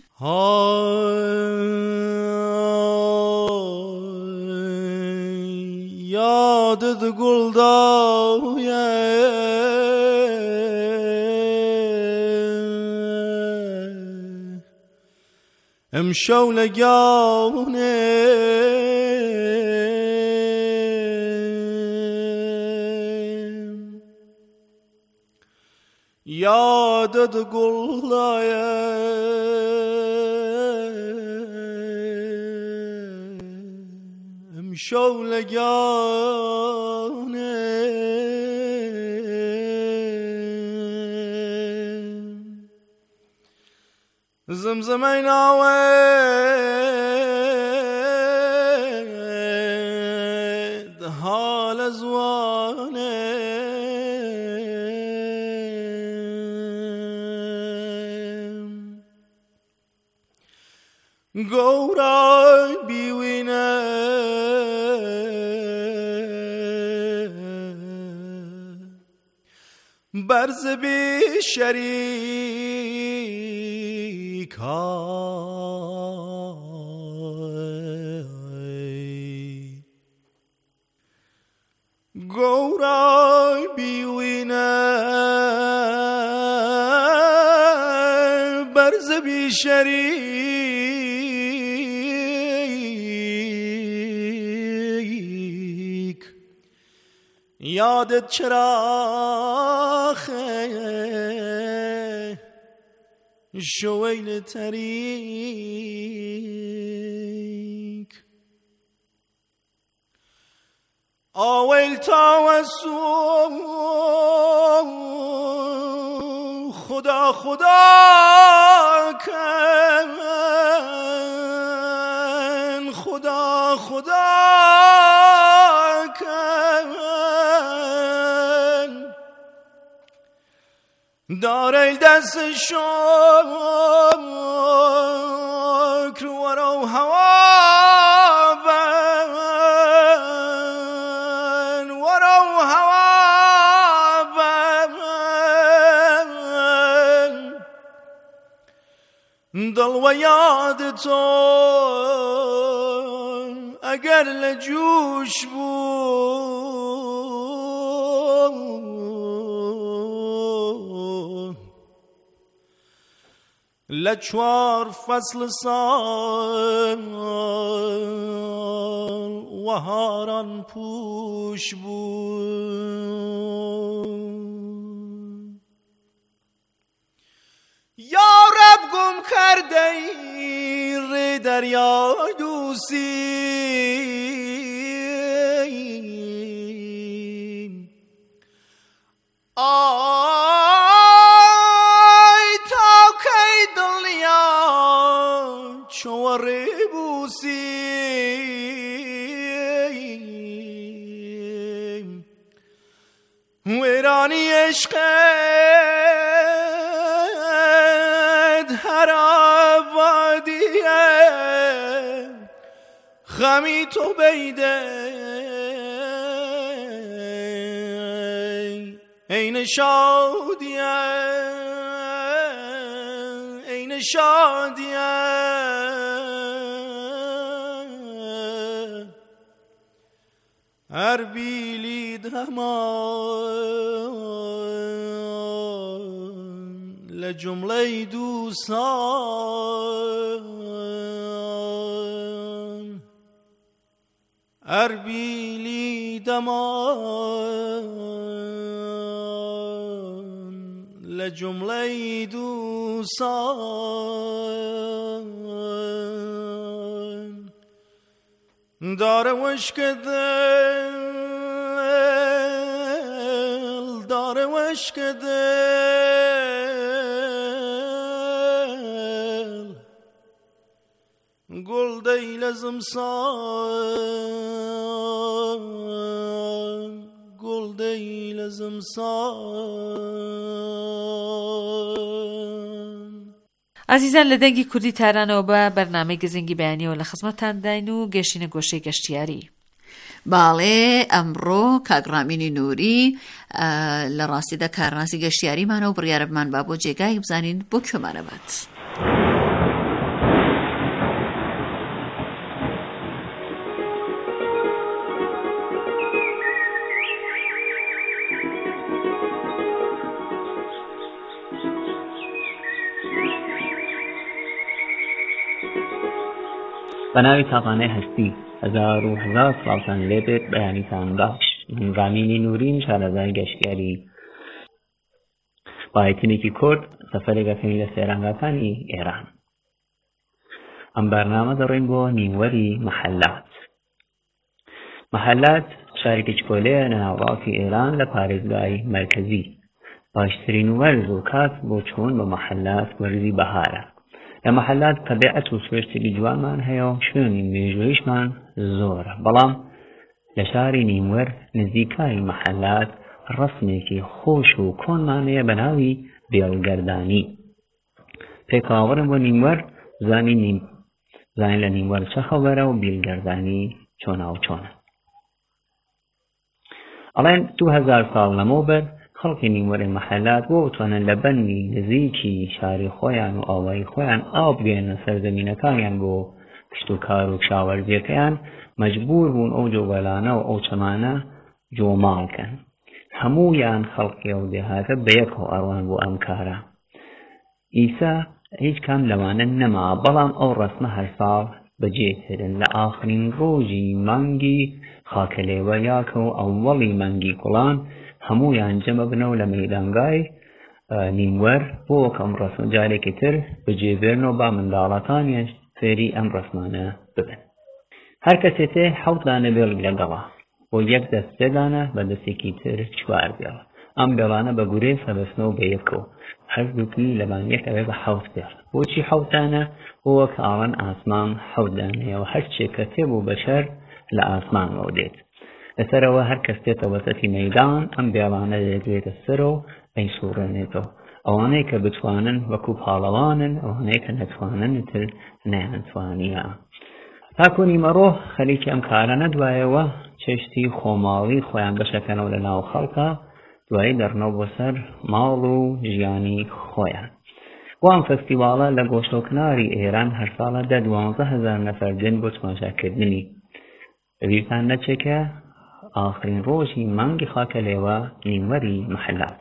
Speaker 6: یادت گلدایه امشو لگونه یادت گلدایه امشو لگونه زمزمه ناوید حال زوانه گورای بیوینه برز بی شریک گورای بیوینه برز بی شریک یادت چراخه شویل تریک آویل تاوسو خدا خدا کن خدا خدا کن داره دست شکر ورو هوا بن ورو هوا بن دل و یاد تو اگر لجوش بود لچوار فصل سال و هاران پوش بود یا رب گم کرده ای دریا دوسی آی تا کی دنیا چوری بوسی ویرانی عشقت هر آبادیه خمی تو بیده این شادیه این شادیه هر بیلی دمان لجمله دوستان هر بیلی دمان لجمله دوستان داره وشک دل داره وشک دل گل دیل زمسان گل دیل زمسان
Speaker 3: عزیزان لدنگی کوردی تارانەوە بە بەرنامەی گزنگی بەیانیەوە لە خزمەتتان داین و گەشتینە گۆشەی گەشتیاری.
Speaker 1: باڵێ ئەمڕۆ کاگڕامینی نووری لە ڕاستیدا کارناسی گەشتیاریمانە و بڕیارە بمان با بۆ جێگای بزانین بۆ کوێمانە بات.
Speaker 7: بەناوی تاقانەی هەستی 1000 ساڵتان لێبێت بەیانیتان باش. من ڕامینی نورین شارەزای گەشتیاری باەتێکی کورد سەفەرێکەکەی لە سێرانگاکانی ئێران. ئەم بەرنامە دەڕۆین بۆ نیوەری مەحەلات. مەحەلات شارێکی کۆلەیە لە ناوەڕاستی ئێران لە پارێزگای مەرکەزی. باشترین وەرز و کات بۆ چوون بە مەحەلات وەرزی بەهارە. لە مەحەلات تەبیعەت و سوێشتێکی جوانمان هەیە و شوێنی مێژوویشمان زۆرە، بەڵام لە شاری نیموەر نزیکای مەحەلات ڕەسمێکی خۆش و کۆنمانەیە بە ناوی بێڵگەردانی. پێکاوەڕم بۆ نیموەر زانین لە نیموەر چە خەبەرە و بیلگەردانی چۆنا و چۆنە. ئەڵێن 2000 ساڵ لەمەوبەر خەڵکی نیوەڕێ مەحەلات بۆ بتوانن لە بەندی نزیکی شاری خۆیان و ئاوایی خۆیان ئاو بگێنە سەرزەمینەکانیان بۆ کشت و کار و کشاوەرزیەکەیان مەجبور بوون ئەو جۆگەلانە و ئەو چەمانە جۆماڵکەن. هەموویان خەڵکی ئەو دێهاتە بەیەکەوە ئەڕوان بۆ ئەم کارە. ئیسا هیچ کام لەوانە نەما، بەڵام ئەو ڕەسمە هەر ساڵ بەجێهێرن لە ئاخرین ڕۆژی مانگی خاکەلێوە یاکە و ئەوەڵی مانگی گوڵان هەموویان جەمە بنەوە لە مەیدانگای نیموەر بۆ کەم ڕەسمە جارێکی تر بەجێبێرنەوە با منداڵەکانیان فێری ئەم ڕەسمانە ببن. هەر کەسێ تێ 7 دانە بێڵ لەگەڵا بۆ یەک دەست 3 دانە بە دەستێکی تر 4 بێڵ. ئەم بێڵانە بە گورێ سەبەستنەوە بە یەکەوە هەردووکی لەبان یەک ئەوێ بە 7 بێڵ. بۆچی 7 دانە؟ بۆوە کە ئاڵەن ئاسمان 7 دانەیەوە هەر چێکە تێبوو بەشەر لە ئاسمانەوە دێت. لەسەرەوە هەر کەس تێتە وەسەتی مەیدان ئەم بێڵانە دەدرێتە سەرەوە ئەیسوڕێنێتەوە. ئەوانەی کە بتوانن وەکو پاڵەوانن، ئەوانەی کە نەتوانن تر نەیانتوانیە. تاکو نیمەڕۆ خەریکی ئەم کارە نەدوایەوە چێشتی خۆماڵی خۆیان بەشەکەنەوە لە ناو خەڵکە، دوایی دەڕنەوە بۆ سەر ماڵ و ژیانی خۆیان. بۆ ئەم فەستیڤاڵە لە گۆشتۆکناری ئێران هەر ساڵە 12,000 نەفەر دێن بۆ تماشاکردنی. بەبیرتان نەچێکە ئاخرین ڕۆژی مانگی خاکەلێوە نیموەری مەحەلات.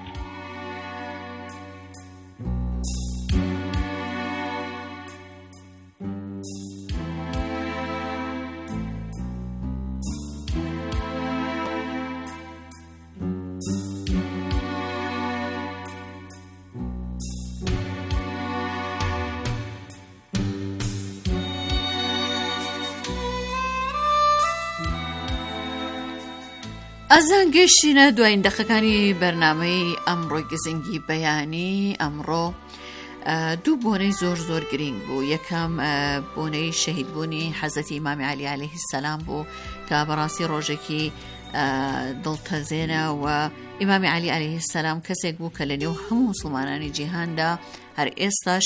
Speaker 1: ئازان گەشتینە دوایین دەقەکانی بەرنامەی ئەمڕۆی گزنگی بەیانی. ئەمڕۆ دوو بۆنەی زۆر گرنگ بوو. یەکەم بۆنەی شەهیدبوونی حەزەتی ئیمامی عەلی عەلەیهی سەلام بوو کە بەڕاستی ڕۆژێکی دڵتەزێنە و ئیمامی عەلی عەلەیهی سەلام کەسێک بوو کە لە نێو هەموو موسڵمانانی جیهاندا هەر ئێستاش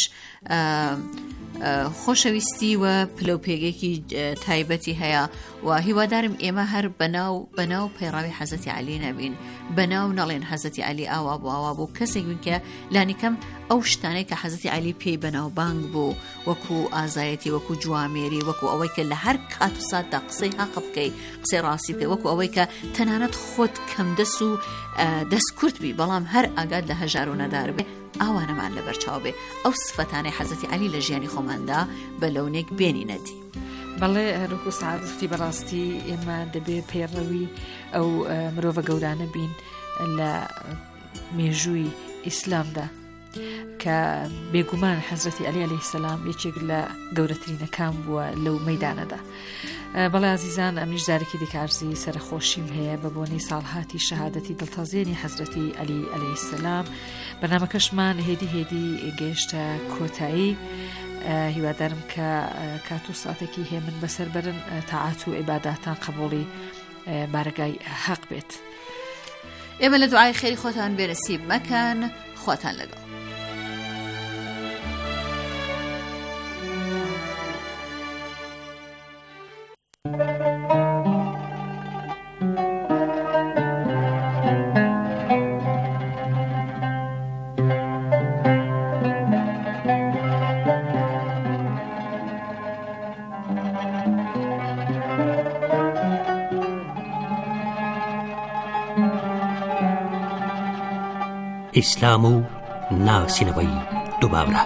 Speaker 1: خۆشەویستی و پلەپێگێکی تایبەتی هەیە و هیوادارم ئێمە هەر بەناو پەیڕاوی حەزەتی عەلی نەبین، بەناو نەڵێن حەزەتی عەلی ئاوا بوو کەسێک بوو کە لانیکەم ئەو شتانەی کە حەزەتی عەلی پێی بەناو بانگ بوو، وەکو ئازایەتی، وەکو جوامێری، وەکو ئەوەی کە لە هەر کات و ساتدا قسەی حەق بکەی، قسەی ڕاستی بکەی، وەکو ئەوەی کە تەنانەت خۆت کەم دەست و دەستکورت بی بەڵام هەر ئاگاد لە هەژار و نەدار بێ. ئاوانەمان لە بەرچاو بێ ئەو سفەتانەی حەزەتی عەلی لە ژیانی خۆماندا بە لەونێک بێنینەتی.
Speaker 3: بەڵێ هەروکو سعادەتی بەڕاستی ئێمە دەبێ پەیڕەوی ئەو مرۆڤە گەورانە بین لە مێژووی ئیسلامدا کە بێگومان حەزرەتی عەلی عەلەیهی سەلام یەکێک لە گەورەترینەکان بووە لەو مەیدانەدا. بەڵێ عزیزان، ئەمیش جارێکی دیکارزی سەرخۆشیم هەیە بە بۆنەی ساڵهاتی شەهادەتی دڵتەزێنی حەزرەتی عەلی عەلەیهی سەلام. بەرنامەکەشمان هێدی گەیشتە کۆتایی. هیوادارم کە کات و ساتێکی هەیە من بەسەر بەرن تاعات و عیباداتان قبوڵی بارگای حەق بێت.
Speaker 1: ئێمە لە دوعای خێری خۆتان بێنەسیب مەکەن. خۆتان لەگەڵ.
Speaker 8: ئیسلام و ناسینەوەی دووباورە.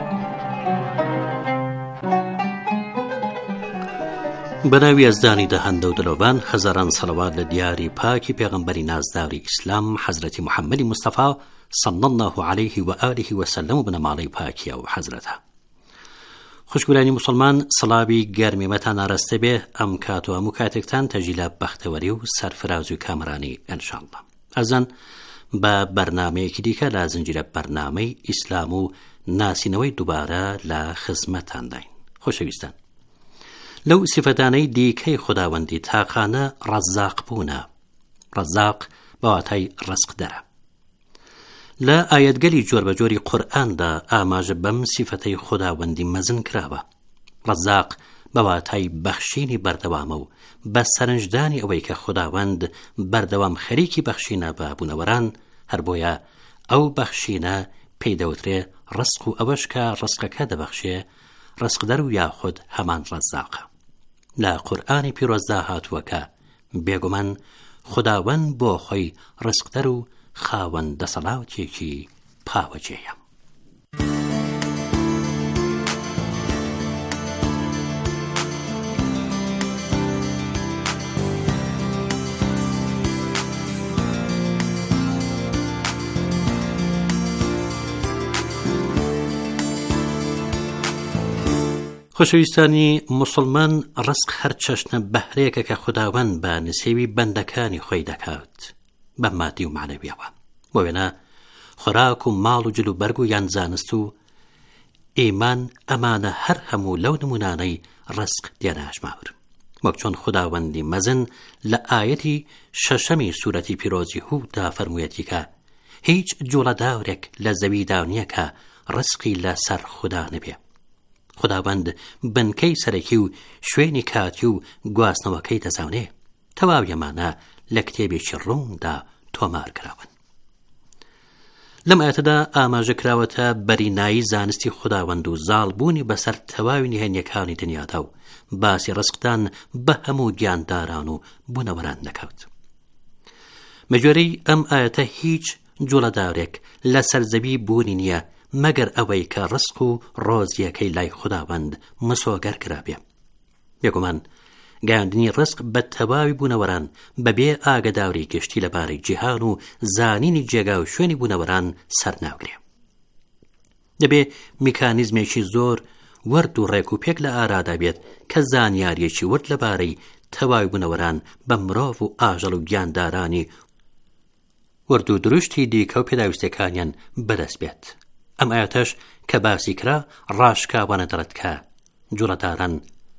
Speaker 8: بەناوی ئەزدانی دەهەندە و دلۆبان هەزاران سەڵەوات لە دیاری پاکی پێغەمبەری نازداری ئیسلام حەزرەتی محەممەدی مستەفا صلی الله عەلەیه و ئالیه وسەلەم و بنەماڵەی پاکیە و حەزرەتە. خوشکبرانی مسلمان، سڵاوی گەرمیمەتان ئاراستە بێ. ئەم کات و هەموو کاتێکتان تەژی لە بەختەوەری و سەرفراز و کامرانی ئینشاءالله. ئەزان بە بەرنامەیەکی دیکە لە زنجیرە بەرنامەی ئیسلام و ناسینەوەی دووبارە لە خزمەتانداین. خۆشەویستان، لەو سیفەتانەی دیکەی خوداوەندی تاقانە ڕەزاق بوونە. ڕەزاق بەواتای ڕزقدەرە. لە ئایەتگەلی جۆربەجۆری قورئاندا ئاماژە بەم سیفەتەی خوداوەندی مەزن کراوە. ڕەزاق بەواتای بەخشینی بەردەوامە و بە سەرنجدانی ئەوەی کە خوداوەند بەردەوام خەریکی بەخشینە بە بوونەوەران هەر بۆیە ئەو بەخشینە پێی دەوترێ ڕزق و ئەوەش کە ڕزقەکە دەبەخشێ ڕزقدەر و یاخود هەمان ڕەزاقە. لە قورئانی پیرۆزدا هاتووەکە بێگومان خوداوەند بۆ خۆی ڕزقدەر و خاوەن دەسەڵاتێکی پاوەجێیە. خۆشەویستانی موسڵمان، ڕزق هەر چەشنە بەهرێکە کە خوداوەند بە نسێوی بەندەکانی خۆی دەکات بە مادی و معنەویەوە. بۆ وێنە خۆراک و ماڵ و جل و بەرگ و یان زانست و ئیمان ئەمانە هەر هەموو لەو نمونانەی ڕزق دێنە ژماور. وەک چۆن خوداوەندی مەزن لە ئایەتی شەشەمی سوورەتی پیرۆزی هووددا فەرموویەتی کە هیچ جوڵەداورێک لە زەویدا نییە کە ڕزقی لەسەر خوددا نەبێ. خوداوەند بنکەی سەرەکی و شوێنی کاتی و گواستنەوەکەی دەزانێ. تەواویەمانە لە کتێبێکی ڕووندا تۆمار کراون. لەم ئاەتەدا ئاماژەکراوەتە بەرینایی زانستی خوداوەند و زاڵبوونی بەسەر تەواوی نهێنیەکانی دنیادا و باسی ڕزقدان بە هەموو گیانداران و بوونەوەران دەکەوت. مەجۆرەی ئەم ئاەتە هیچ جوڵەدارێک لە سەرزەوی بوونی نییە مەگەر ئەوەی کە ڕزق و ڕۆزیەکەی لای خوداوەند مسۆگەر کرابێ. بێگومان گەیاندنی ڕزق بە تەواوی بوونەوەران بەبێ ئاگداری گشتی لەبارەی جیهان و زانینی جێگا و شوێنی بوونەوەران سەرناوگرێ. دەبێ میکانیزمێکی زۆر ورد و ڕێک و پێک لە ئارادا بێت کە زانیاریەکی ورد لەبارەی تەواوی بوونەوەران بە مرۆڤ و ئاژەڵ و گیاندارانی ورد و دروشتی دیکە و پێداویستەکانیان بەدەست بێت. ئەم ئاەتەش کە باسی کرا ڕاشکاوانە دەڕێت کە جوڵەداران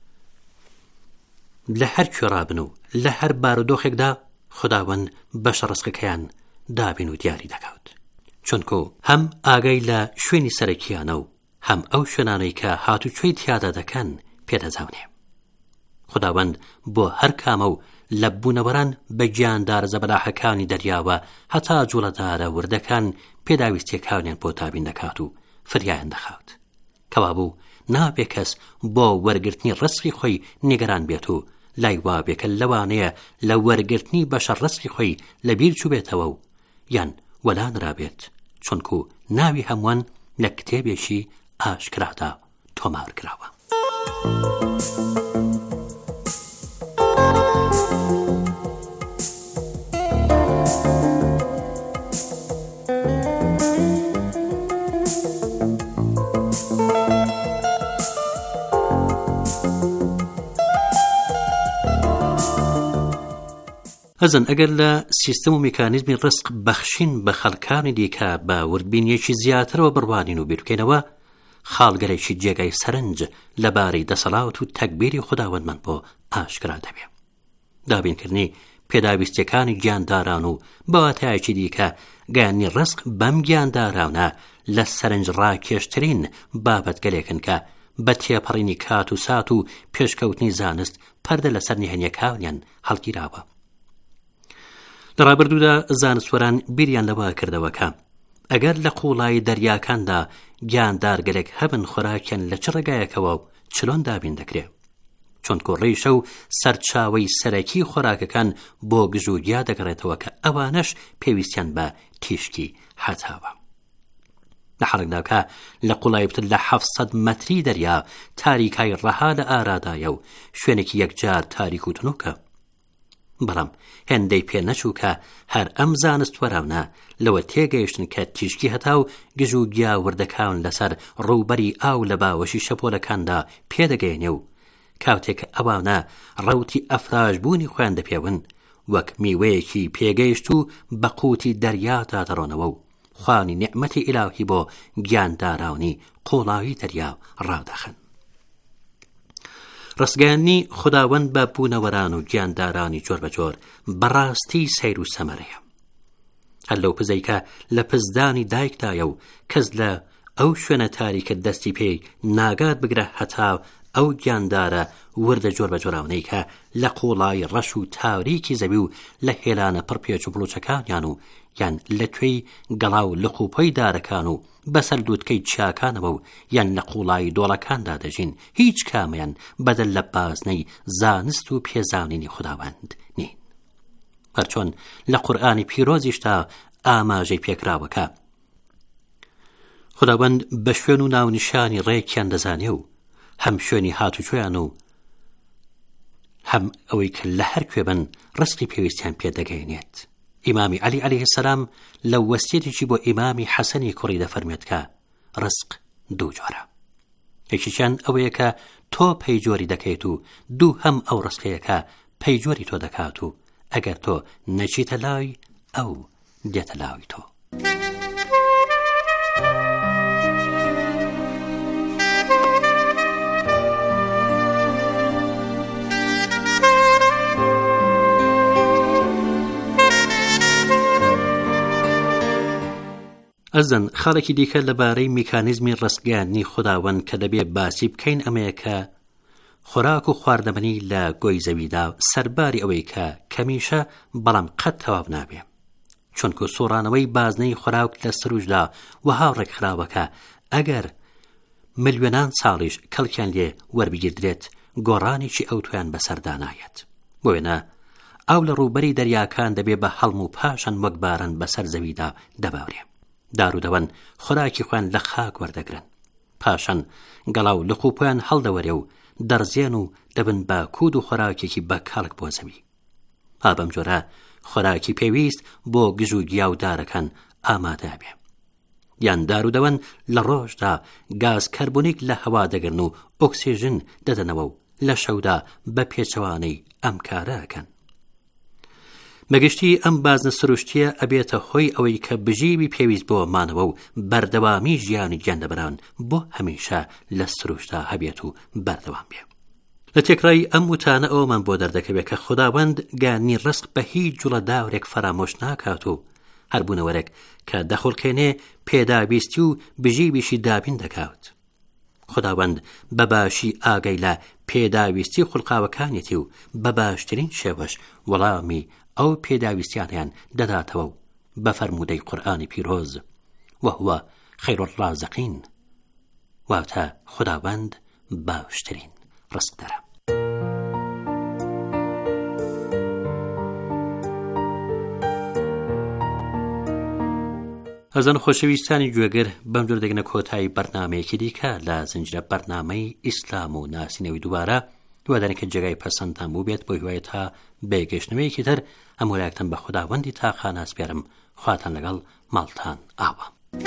Speaker 8: لە هەر کوێڕابن و لە هەر بارودۆخێکدا خوداوەند بەشە ڕزقەکەیان دابین و دیاری دەکەوت. چونکە هەم ئاگای لە شوێنی سەرەکیانە و هەم ئەو شوێنانەی کە هاتوچۆی تیادا دەکەن پێدەزانێ. خوداوەند بۆ هەر کامە و لە بوونەوەران بە گیاندار زەبەلاحەکانی دەریاوە هەتا جوڵەدارە وردەکان پێداویستیەکانیان بۆ تابین دەکات و فریایان دەخات. کەوابوو نابێ کەس بۆ وەرگرتنی ڕزقی خۆی نیگەران بێت و لای وابێکە لەوانەیە لە وەرگرتنی بەشە ڕزقی خۆی لە بیر چوو بێتەوە و یان وەلانرابێت، چونکو ناوی هەمووان لە کتێبێکی ئاشکرادا تۆمار کراوە. ئەزن ئەگەر لە سیستم و میکانیزمی ڕزق بەخشین بە خەڵکانی دیکە بە وردبینیەکی زیاترەوە بڕوانین و بیرکەینەوە، خاڵگەرێکی جێگای سەرنج لەبارەی دەسەڵات و تەکبیری خوداوەندمان بۆ ئاشکرا دەبێ. دابینکردنی پێداویستیەکانی گیانداران و بەواتایەکی دیکە گەیاندنی ڕزق بەم گیاندارانە لە سەرنج ڕاکێشترین بابەتگەلێکن کە بە تێپەڕینی کات و سات و پێشکەوتنی زانست پەردە لەسەر نهێنیەکانیان هەڵگیراوە. لە ڕابردوودا زانستوەران بیریان لەوە کردەوە کە ئەگەر لە قوڵایی دەریاکاندا گیاندارگەلێک هەبن خۆراکیان لە چ ڕێگایەکەوە و چلۆن دابین دەکرێت، چونکە ڕێشە و سەرچاوەی سەرەکی خۆراکەکان بۆ گژوگیا دەگەڕێتەوە کە ئەوانەش پێویستیان بە تیشکی هەتاوە. لە حەڵکداکە لە قوڵای بتر لە 700 مەتری دەریا تاریکای ڕەها لە ئارادایە و شوێنێکی یەکجار تاریک و تنووکە. بەڵام هێندەی پێ نەچوو کە هەر ئەم زانستوەرانە لەوە تێگەیشتن کە تیشکی هەتا و گژوگیا وردەکان لەسەر ڕووبەری ئاو لە باوەشی شەپۆلەکاندا پێدەگەێنێ و کاتێک ئەوانە ڕەوتی ئەفراش بوونی خۆیان دەپێون وەک میوەیەکی پێگەیشت و بە قوتی دەریادا دەڕۆنەوە و خوانی نعمەتی ئیلاهی بۆ گیاندارانی قوڵاوی دەریا ڕادەخن. ڕستگەیاندنی خوداوەند بە بوونەوەران و گیاندارانی جۆر بەجۆر بەڕاستی سەیر و سەمەرەیە. هەر لەو پزەی کە لە پزدانی دایکدایە و کەس لە ئەو شوێنە تاریکە دەستی پێی ناگات بگرە هەتا ئەو گیاندارە وردە جۆر بەجۆراونەی کە لە قوڵای ڕەش و تاریکی زەوی و لە هێلانە پڕپێچ و بڵوچەکانیان و یان لە توێی گەڵا و لقوپۆی دارەکان و بەسەر دووتکەی چاکانەوە و یان لە قوڵایی دۆڵەکاندا دەژین، هیچ کامیان بەدەل لە بازنەی زانست و پێزانینی خوداوەند نین. هەرچۆن لە قورئانی پیرۆزیشدا ئاماژەی پێکراوەکە خوداوەند بە شوێن و ناونیشانی ڕێکیان دەزانێ و هەم شوێنی هاتوچۆیان و هەم ئەوەی کە لە هەر کوێبن ڕزقی پێویستیان پێدەگەێنێت. ئیمامی عەلی عەلەیه السەلام لە وەسیەتێکی بۆ ئیمامی حەسەنی کوڕی دەفەرمێت کە ڕزق دوو جۆرە، یەکیشیان ئەوەیە کە تۆ پەیجۆری دەکەیت و دوو هەم ئەو ڕزقەیەکە پەیجۆری تۆ دەکات و ئەگەر تۆ نەچیتە لای ئەو دێتە لاوی تۆ. ئەزن خاڵێکی دیکە لەبارەی میکانیزمی ڕستگاندنی خوداوەند کە دەبێ باسی بکەین ئەمەیە کە خۆراک و خواردەمەنی لە گۆی زەویدا سەرباری ئەوەی کە کەمیشە بەڵام قەت تەواو نابێ، چونکە سۆڕانەوەی بازنەی خۆراک لە سروشدا وەها ڕێکخراوەکە ئەگەر ملیۆنان ساڵیش کەڵکیان لێ وەربگیردرێت گۆڕانێکی ئەو تویان بەسەردا نایەت. بۆ وێنە ئاو لە ڕووبەری دەریاکان دەبێ بە هەڵم و پاشان وەک باران بەسەر زەویدا دەباورێ، دارودەوەن خۆراکی خوێن لە خاک وەردەگرن، پاشان گەڵا و لقوپۆیان هەڵدەوەرێ و دەرزێن و دەبن بە کود و خۆراکێکی بە کاڵک بۆ زەوی. بەم جۆرە خۆراکی پێویست بۆ گژ و گیاودارەکان ئامادە بێ. یان دارودەوەن لە ڕۆژدا گاز کەربۆنیک لە هەوا دەگرن و ئۆکسیژن دەدەنەوە و لە شەودا بە پێچەوانەی ئەم کارەکەن. مەگشتی ئەم بازنە سروشتیە ئەبێتە هۆی ئەوەی کە بژیوی پێویست بۆ مانەوە و بەردەوامی ژیانی گیاندەبەران بۆ هەمیشە لە سروشتا هەبێت و بەردەوام بێ. لە تێکڕای ئەم وتانە ئەومان بۆ دەردەکەوێت کە خوداوەند گانی ڕزق بە هیچ جوڵە داورێک فرامۆش ناکات و هەر بوونەوەرێک کە دەخۆڵکێنێ پێداویستی و بژیویشی دابین دەکات. خوداوەند بە باشی ئاگەی لە پێداویستی خوڵقاوەکانێتی و بە باشترین شێوەش وەڵامی ئەو پێداویستیانیان دەداتەوە و بە فەرموودەی قورئانی پیرۆز وهو خەیر الرازقین، واتە خوداوەند باشترین ڕزقدەرە. ئەزان خۆشەویستانی گوێگەر بەم جۆر دەگەنە کۆتایی بەرنامەیەکی دیکە لە زنجیرە بەرنامەی ئیسلام و ناسینەوەی دووبارە. دوادارێککە جێگای پەسەندتان بوو بێت بۆ هیوایە تا بێگەشتنەوەیەکی تر هەموو بە خوداوەندی تا خاناسپێرم، خواتان لەگەڵ ماڵتان ئاوە.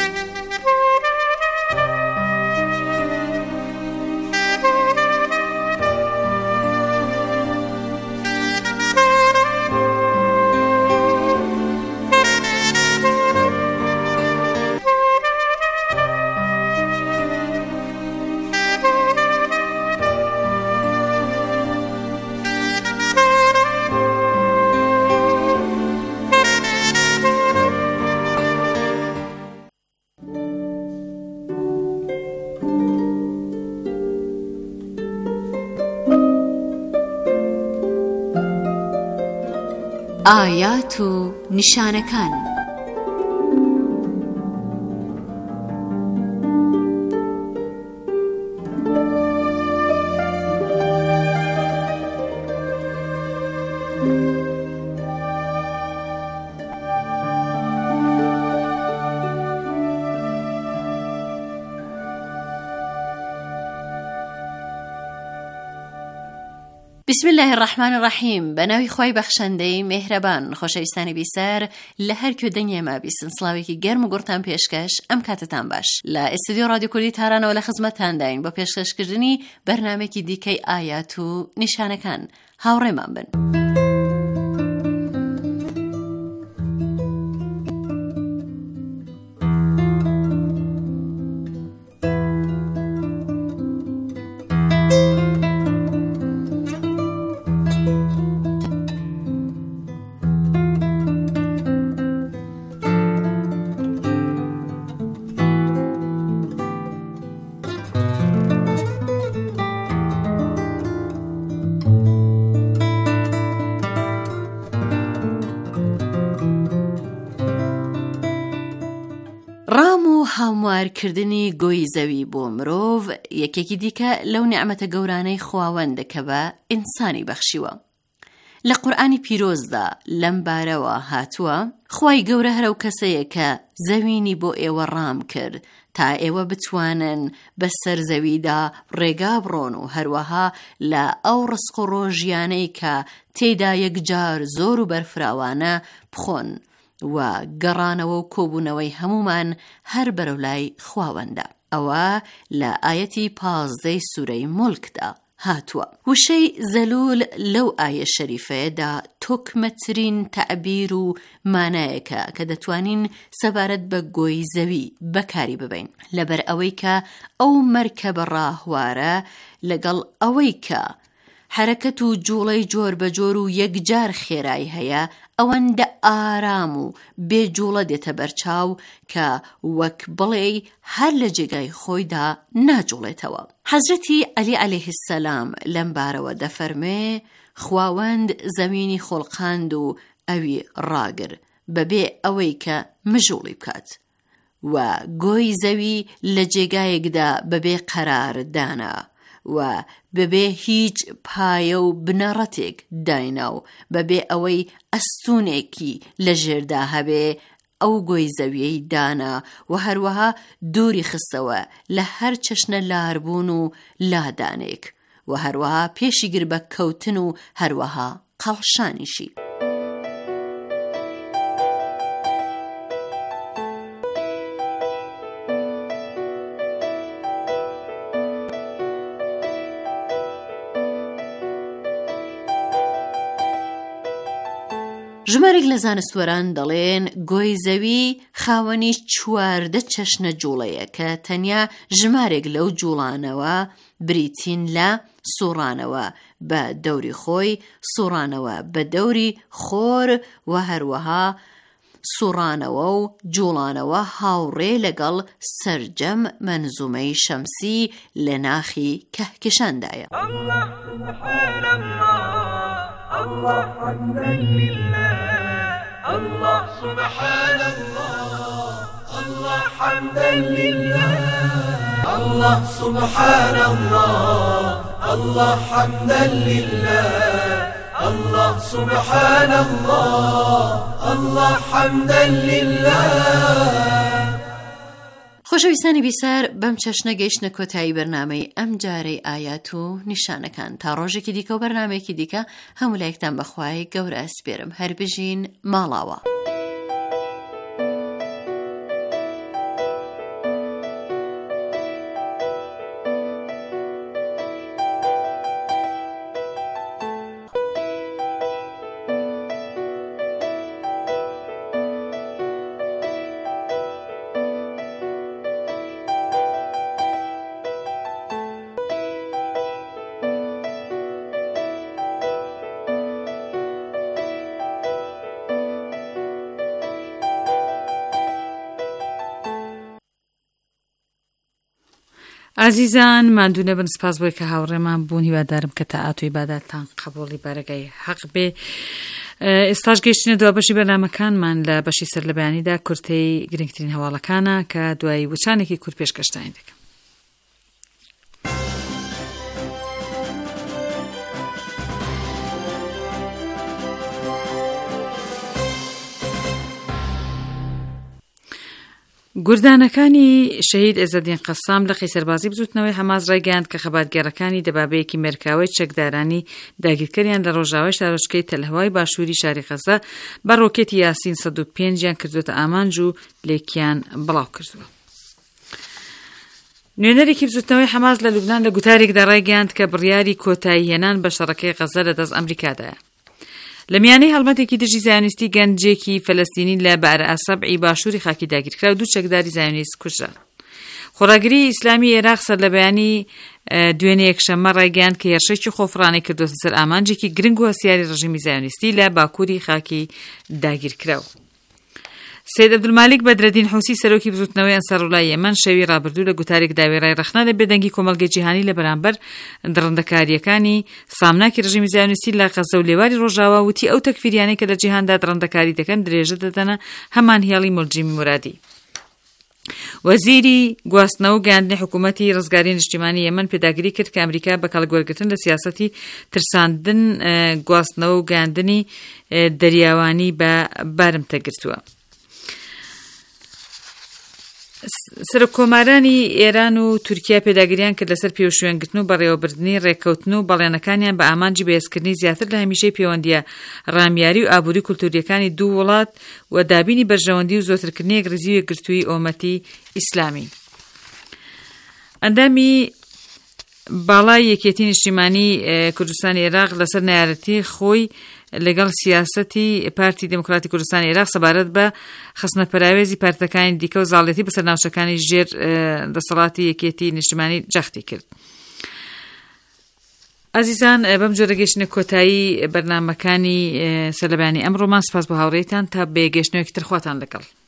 Speaker 1: ئایات و نیشانەکان. بسم الله الرحمن الرحیم. بەناوی خوای بەخشەندەی مێهرەبان. خۆشەویستانی بیسەر لە هەر کوێ دەنگێمە بیستن، سڵاوێکی گەرم و گورتان پێشکەش ئەم کاتتان باش. لە ئێستودیۆ رادیۆ کوردی تارانەوە لە خزمەتتانداین بۆ پێشکەشکردنی بەرنامێکی دیکەی ئایات و نیشانەکان. هاوڕێمان بن. هەموارکردنی گۆی زەوی بۆ مرۆڤ یەکێکی دیکە لەو نیعمەتە گەورانەی خواوەندە کە بە ئینسانی بەخشیوە. لە قورئانی پیرۆزدا لەم بارەوە هاتووە خوای گەورە هەرەو کەسەیە کە زەوینی بۆ ئێوە ڕام کرد تا ئێوە بتوانن بەسەر زەویدا ڕێگا بڕۆن و هەروەها لە ئەو ڕزق و ڕۆژیانەی کە تێیدا یەکجار زۆر و بەرفراوانە بخۆن و گەڕانەوە و کۆبوونەوەی هەمومان هەر بەرەولای خواوەندە. ئەوە لە ئایەتی 15 سوورەی مولکدا هاتووە. وشەی زەلول لەو ئایە شەریفەیەدا تۆکمەترین تەعبیر و مانایەکە کە دەتوانین سەبارەت بە گۆی زەوی بەکاری ببین، لەبەر ئەوەی کە ئەو مەرکەبە ڕاهوارە لەگەڵ ئەوەی کە حرەکەت و جوڵەی جۆر بە جۆر و یەکجار خێرایی هەیە ئەوەندە ئارام و بێجوڵە دێتە بەرچاو کە وەک بڵێ هەر لە جێگای خۆیدا ناجوڵێتەوە. حەزرەتی عەلی عەلەیه السەلام لەم بارەوە دەفەرمێ خواوەند زەوینی خۆڵقاند و ئەوی ڕاگر بەبێ ئەوەی کە مژوڵی بکات و گۆی زەوی لە جێگایەکدا بەبێ قەرار دانا و بەبێ هیچ پایە و بنەڕەتێک داینا و بەبێ ئەوەی ئەستونێکی لە ژێردا هەبێ ئەو گۆی زەویەی دانا و هەروەها دووری خستەوە لە هەر چەشنە لاربوون و لادانێک و هەروەها پێشی گر بە کەوتن و هەروەها قەڵشانیشی. ژمارێک لە زانستوەران دەڵێن گۆی زەوی خاوەنی 14 چەشنە جوڵەیە کە تەنیا ژمارێک لەو جوڵانەوە بریتین لە سوڕانەوە بە دەوری خۆی، سوڕانەوە بە دەوری خۆر و هەروەها سوڕانەوە و جوڵانەوە هاوڕێ لەگەڵ سەرجەم مەنزومەی شەمسی لە ناخی کەهکشاندایە.
Speaker 6: الله حمدا لله الله سبحان الله الله حمدا لله الله سبحان الله الله حمدا لله الله سبحان الله الله حمدا لله.
Speaker 1: خۆشەویستانی بیسەر بەم چەشنە گەیشتنە کۆتایی بەرنامەی ئەم جارەی ئایات و نیشانەکان. تا ڕۆژێکی دیکە و بەرنامەیەکی دیکە هەموو لایەکتان بەخوای گەورە ئەسپێرم. هەر بژین ماڵاوە.
Speaker 3: عزیزان مادوونە بن، سپاس بۆی کە هاوڕێمان بوون. هیوادارم کە تەعات و عیبادەتتان قبوڵی بەرەگای حەق بێ. ئێستاش گەیشتنە دوای بەشی بەرنامەکانمان لە بەشی سەر لە بەیانیدا کورتەی گرنگترین هەواڵەکانە کە دوای وچانێکی کورت پێشکەشتان دەکەم. گوردانەکانی شەهید ئێزەدین قەسام لە قەیسەربازی بزوتنەوەی هەماس ڕایگەیاند کە خەباتگێڕەکانی دەبابەیەکی مێرکاوەی چەکدارانی داگیرکەریان لە ڕۆژاوای شارۆچکەی تەلهەوای باشووری شاری غەزە بە ڕۆکێتی یاسین 105 کردوتە ئامانج و لێکیان بڵاو کردووە. نوێنەرێکی بزوتنەوەی هەماس لە لوبنان لە گوتارێکدا ڕایگەیاند کە بڕیاری کۆتایی هێنان بە شەڕەکەی غەزە لەدەست ئەمریکادایە. لە میانەی هەڵمەتێکی دژی زایۆنیستی گەنجێکی فەلەستینی لە بارە ئاسەبعی باشووری خاکی داگیرکرا و دوو چەکداری زایۆنیست کوژران. خۆراگری ئیسلامی عێراق سەر لە بەیانی دوێنێ یەکشەممە ڕایگەیاند کە هێرشێکی خۆفڕانەی کردوتە سەر ئامانجێکی گرنگ و هەسیاری ڕژیمی زایۆنیستی لە باکووری خاکی داگیرکراوە. سید عەبدولمالیک بەدرەدین حوسی سەرۆکی بزوتنەوەی ئەنسارۇڵای یەمەن شەوی ڕابردوو لە گوتارێک داوای ڕایڕەخنا لە بێدەنگی کۆمەڵگەی جیهانی لە بەرامبەر دڕندەکاریەکانی سامناکی ڕژیمی زایۆنیستی لە غەزە و لێواری ڕۆژاوا وتی ئەو تەکفیریانەی کە لە جیهاندا دڕندەکاری دەکەن درێژە دەدەنە هەمان هێڵی مولجیمی مرادی. وەزیری گواستنەوە و گەیاندنی حکوومەتی ڕزگاری نیشتیمانی یەمەن پێداگیری کرد کە ئەمریکا بە کاڵگوێرگرتن لە سیاسەتی ترساندن گواستنەوە و گەیاندنی دەریاوانی بە بارمتە گرتووە. سەرۆکۆمارانی ئێران و تورکیا پێداگیریان کرد لەسەر پێوشوێنگرتن و بەڕێوەبردننی ڕێککەوتن و بەڵێنەکانیان بە ئامانجی بەهێزکردنی زیاتر لە هەمیشەی پەیوەندیە ڕامیاری و ئابووری کولتوریەکانی دوو وڵات و دابینی بەرژەوەندی و زۆرترکردنی یەکڕێزی و یەکگرتووی ئومەتی ئیسلامی. ئەندامی باڵای یەکێتی نیشتیمانی کوردستانی عێراق لەسەر نایارەتی خۆی لەگەڵ سیاسەتی پارتی دموکراتی کوردستانی عێراق سەبارەت بە خستنەپەراوێزی پارتەکانی دیکە و زاڵێتی بەسەر ناوچەکانی ژێر دەسەڵاتی یەکێتی نیشتیمانی جەختی کرد. ئازیزان، بەم جۆرە گەیشتنە کۆتایی بەرنامەکانی سەرلەبیانی ئەمڕۆمان. سپاس بۆ هاوڕێیتان تا بێگەشتنەوەیەکی تر خواتان لەگەڵ.